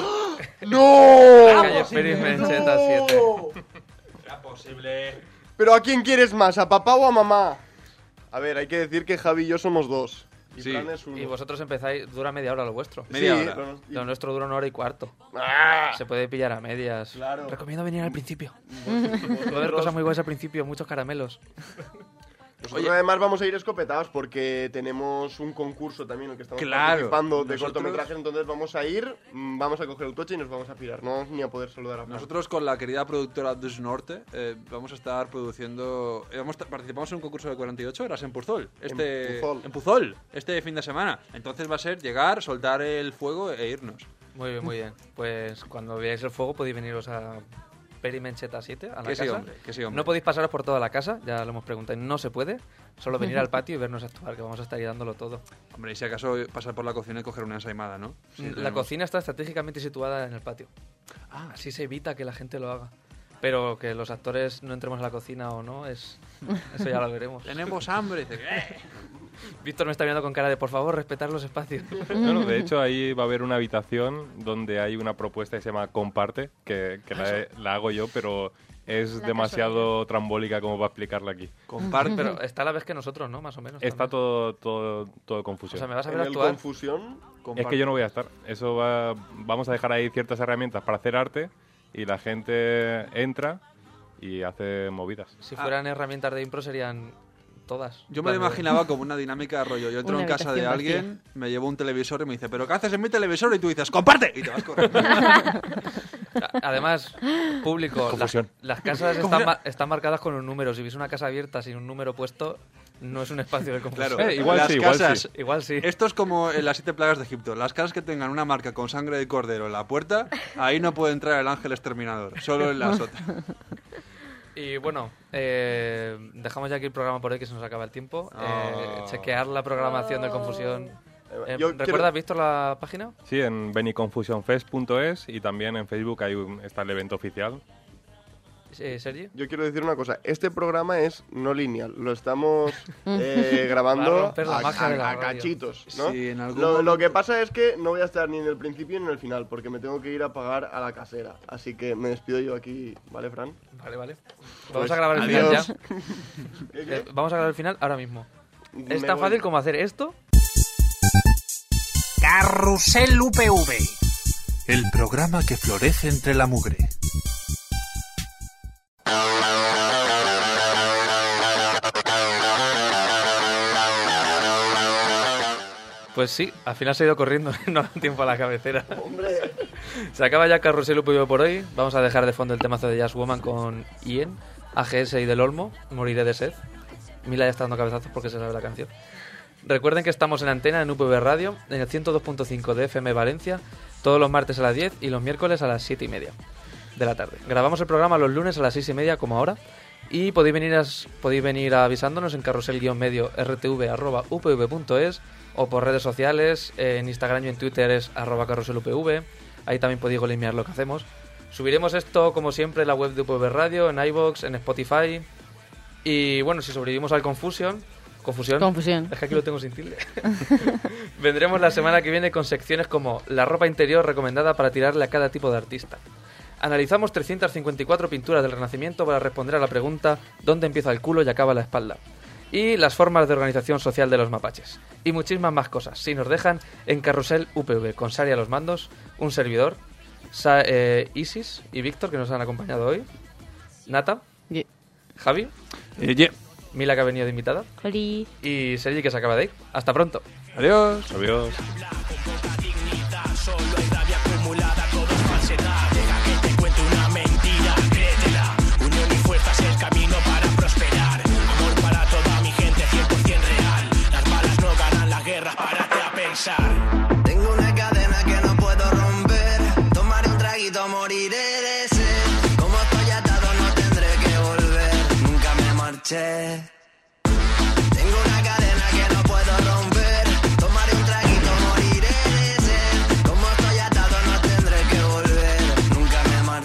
Speaker 8: ¡No!
Speaker 1: en calle Pérez Mencheta siete.
Speaker 14: ¿Será posible?
Speaker 8: Pero ¿a quién quieres más? ¿A papá o a mamá? A ver, hay que decir que Javi y yo somos dos. Y
Speaker 1: Sí.
Speaker 8: Fran es uno.
Speaker 1: Y vosotros empezáis, dura media hora lo vuestro.
Speaker 8: Media Sí, hora.
Speaker 1: Lo, lo nuestro dura una hora y cuarto.
Speaker 8: ¡Ah!
Speaker 1: Se puede pillar a medias.
Speaker 8: Claro.
Speaker 1: Recomiendo venir al principio. Puede haber cosas muy buenas al principio, muchos caramelos.
Speaker 8: Nosotros además vamos a ir escopetados porque tenemos un concurso también en el que estamos
Speaker 3: Claro.
Speaker 8: participando de
Speaker 3: Nosotros-
Speaker 8: cortometrajes, entonces vamos a ir, mm, vamos a coger el coche y nos vamos a pirar, no vamos ni a poder saludar a Fran.
Speaker 3: Nosotros con la querida productora Dus Norte eh, vamos a estar produciendo... eh, vamos a- participamos en un concurso de cuarenta y ocho horas en Puzol. Este,
Speaker 8: En Puzol.
Speaker 3: en Puzol, este fin de semana. Entonces va a ser llegar, soltar el fuego e irnos.
Speaker 1: Muy bien, muy bien. Pues cuando veáis el fuego podéis veniros a Peri Mencheta siete, a la
Speaker 3: Que sí,
Speaker 1: casa.
Speaker 3: hombre, que sí, hombre.
Speaker 1: No podéis pasaros por toda la casa, ya lo hemos preguntado, y no se puede. Solo venir al patio y vernos actuar, que vamos a estar ahí dándolo todo.
Speaker 3: Hombre, y si acaso pasar por la cocina y coger una ensaimada, ¿no? Sí,
Speaker 1: la
Speaker 3: tenemos-
Speaker 1: cocina está estratégicamente situada en el patio.
Speaker 3: Ah.
Speaker 1: Así se evita que la gente lo haga. Pero que los actores no entremos a la cocina o no, es eso ya lo veremos.
Speaker 3: Tenemos hambre. Dice, "Eh".
Speaker 1: Víctor me está mirando con cara de, por favor, respetar los espacios.
Speaker 5: Bueno, de hecho, ahí va a haber una habitación donde hay una propuesta que se llama Comparte, que, que la, he- la hago yo, pero es
Speaker 1: Una
Speaker 5: demasiado trambólica como para explicarla aquí.
Speaker 1: Comparte. Pero está a la vez que nosotros, ¿no? Más o menos.
Speaker 5: Está todo, todo, todo confusión.
Speaker 1: O sea, me vas a
Speaker 8: En
Speaker 1: ver
Speaker 8: el
Speaker 1: actuar.
Speaker 8: Confusión,
Speaker 5: Es que yo no voy a estar. Eso va, vamos a dejar ahí ciertas herramientas para hacer arte y la gente entra y hace movidas.
Speaker 1: Si fueran herramientas de impro serían todas.
Speaker 3: Yo me lo
Speaker 1: Plan de-
Speaker 3: imaginaba como una dinámica de rollo. Yo entro
Speaker 1: Una
Speaker 3: en casa de
Speaker 1: habitación
Speaker 3: alguien, me llevo un televisor y me dice, ¿pero qué haces en mi televisor? Y tú dices, ¡comparte! Y te vas corriendo.
Speaker 1: Además, público, las,
Speaker 5: Confusión.
Speaker 1: las casas están, ma- están marcadas con un número. Si ves una casa abierta sin un número puesto, no es un espacio de confusión.
Speaker 3: Claro,
Speaker 5: Eh, igual
Speaker 3: las
Speaker 5: sí, igual
Speaker 3: casas,
Speaker 5: sí.
Speaker 1: Igual sí.
Speaker 3: Esto es como en las siete plagas de Egipto. Las casas que tengan una marca con sangre de cordero en la puerta, ahí no puede entrar el ángel exterminador, solo en las otras.
Speaker 1: Y bueno, eh, dejamos ya aquí el programa por hoy que se nos acaba el tiempo. Eh, chequear la programación del Confusión. Eh,
Speaker 8: Yo
Speaker 1: ¿Recuerdas,
Speaker 8: quiero-
Speaker 1: Víctor, la página?
Speaker 5: Sí, en beniconfusionfest punto es y también en Facebook hay un- está el evento oficial.
Speaker 1: Eh, ¿Sergi?
Speaker 8: Yo quiero decir una cosa, este programa es no lineal, lo estamos eh,
Speaker 1: Va a
Speaker 8: grabando
Speaker 1: romper la
Speaker 8: a,
Speaker 1: magia
Speaker 8: a-
Speaker 1: de la
Speaker 8: a
Speaker 1: radio.
Speaker 8: cachitos, ¿no?
Speaker 3: Sí, en algún
Speaker 8: lo, lo
Speaker 3: momento-
Speaker 8: que pasa es que no voy a estar ni en el principio ni en el final, porque me tengo que ir a pagar a la casera, así que me despido yo aquí, ¿vale, Fran?
Speaker 1: Vale, vale. Vamos
Speaker 8: Pues,
Speaker 1: a grabar el
Speaker 8: adiós.
Speaker 1: final ya.
Speaker 8: ¿Qué, qué?
Speaker 1: Eh, vamos a grabar el final ahora mismo.
Speaker 8: Me
Speaker 1: Es tan
Speaker 8: voy.
Speaker 1: fácil como hacer esto.
Speaker 6: Carrusel U P V.
Speaker 10: El programa que florece entre la mugre.
Speaker 1: Pues sí, al final se ha ido corriendo, no da tiempo a la cabecera.
Speaker 8: ¡Hombre!
Speaker 1: Se acaba ya Carrusel U P V por hoy. Vamos a dejar de fondo el temazo de Jazz Woman con Ian, A G S y Del Olmo. Moriré de sed. Mila ya está dando cabezazos porque se sabe la canción. Recuerden que estamos en antena en U P V Radio, en el ciento dos punto cinco de F M Valencia, todos los martes a las diez y los miércoles a las siete y media de la tarde. Grabamos el programa los lunes a las seis y media, como ahora. Y podéis venir, as- podéis venir avisándonos en carrusel-medio rtv arroba upv punto es o por redes sociales, en Instagram y en Twitter es arroba carruselupv. Ahí también podéis golemear lo que hacemos. Subiremos esto, como siempre, en la web de U P V Radio, en iVoox, en Spotify. Y bueno, si sobrevivimos al Confusion... ¿Confusión?
Speaker 4: Confusión.
Speaker 1: Es que aquí lo tengo sin tilde. Vendremos la semana que viene con secciones como la ropa interior recomendada para tirarle a cada tipo de artista. Analizamos trescientas cincuenta y cuatro pinturas del Renacimiento para responder a la pregunta ¿dónde empieza el culo y acaba la espalda? Y las formas de organización social de los mapaches. Y muchísimas más cosas. Si nos dejan en Carrusel U P V con Sari a los mandos, un servidor, Sa- eh, Isis y Víctor que nos han acompañado hoy, Nata,
Speaker 4: Ye-
Speaker 1: Javi,
Speaker 3: Eh, ye.
Speaker 1: Mila que ha venido de invitada
Speaker 4: Oli.
Speaker 1: y Sergi que se acaba de ir. Hasta pronto.
Speaker 3: Adiós.
Speaker 5: Adiós.
Speaker 6: Solo hay rabia acumulada, todo es falsedad. Deja que te cuente una mentira, créetela. Unión y fuerza es el camino para prosperar. Amor para toda mi gente, cien por ciento real. Las balas no ganan la guerra, párate a pensar.
Speaker 17: Tengo una cadena que no puedo romper. Tomaré un traguito, moriré de sed. Como estoy atado no tendré que volver.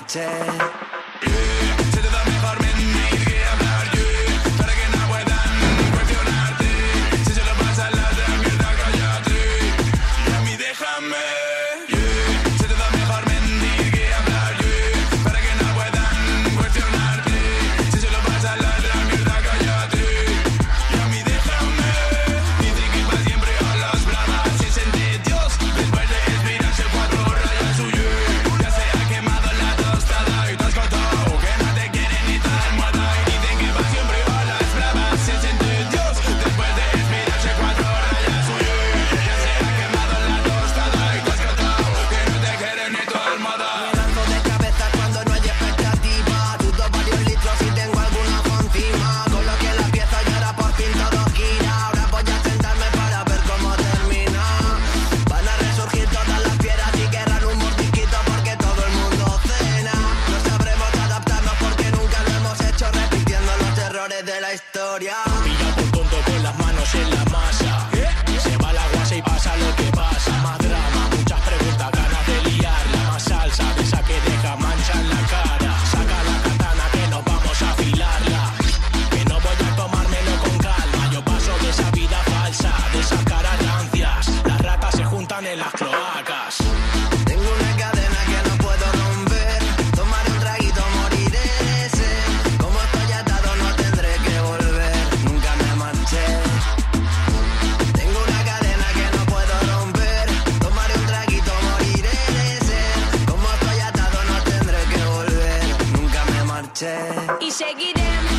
Speaker 17: marché.
Speaker 16: Se te da mejor mentir que hablar, yeah, para que no puedan cuestionarte. Si se lo pasan las de mierda, cállate. Y a mí déjame, yeah. Se te da mejor mentir que hablar, yeah, para que no puedan cuestionarte. Si se lo pasan las de mierda, cállate. Y a mí déjame. Dice que va siempre a las bravas. Se siente Dios después de inspirarse cuatro rayas suyas. Ya se ha quemado la tostada y te has contado que no te quiere ni tu almohada. Y dicen que va siempre a las bravas. Se siente Dios después de inspirarse cuatro rayas suyas. Ya se ha quemado la tostada y te has contado que no te quiere ni tu almohada.
Speaker 17: Me lanzo de cabeza cuando no hay expectativa. Dudo varios litros y tengo alguna por encima. Coloqué la pieza y ahora por fin todo gira. Ahora voy a sentarme para ver cómo termina. Van a resurgir todas las fieras y querrán un mordisquito porque todo el mundo cena. No sabremos adaptarnos porque nunca lo hemos hecho, repitiendo los errores de la historia.
Speaker 6: Pilla por tonto con las manos en la masa. Se va la guasa y pasa lo que pasa. Más drama, muchas preguntas, ganas de liarla. Más salsa, de esa que deja mancha en la cara. Saca la katana que nos vamos a afilarla. Que no voy a tomármelo con calma. Yo paso de esa vida falsa, de esas caras rancias. Las ratas se juntan en las cloacas.
Speaker 17: Tengo una cadena que no puedo romper. Tomaré un traguito, moriré de sed. Como estoy atado no tendré que volver. Nunca me marché. Tengo una cadena que no puedo romper. Tomaré un traguito, moriré de sed. Como estoy atado no tendré que volver. Nunca me marché.
Speaker 18: Y seguiremos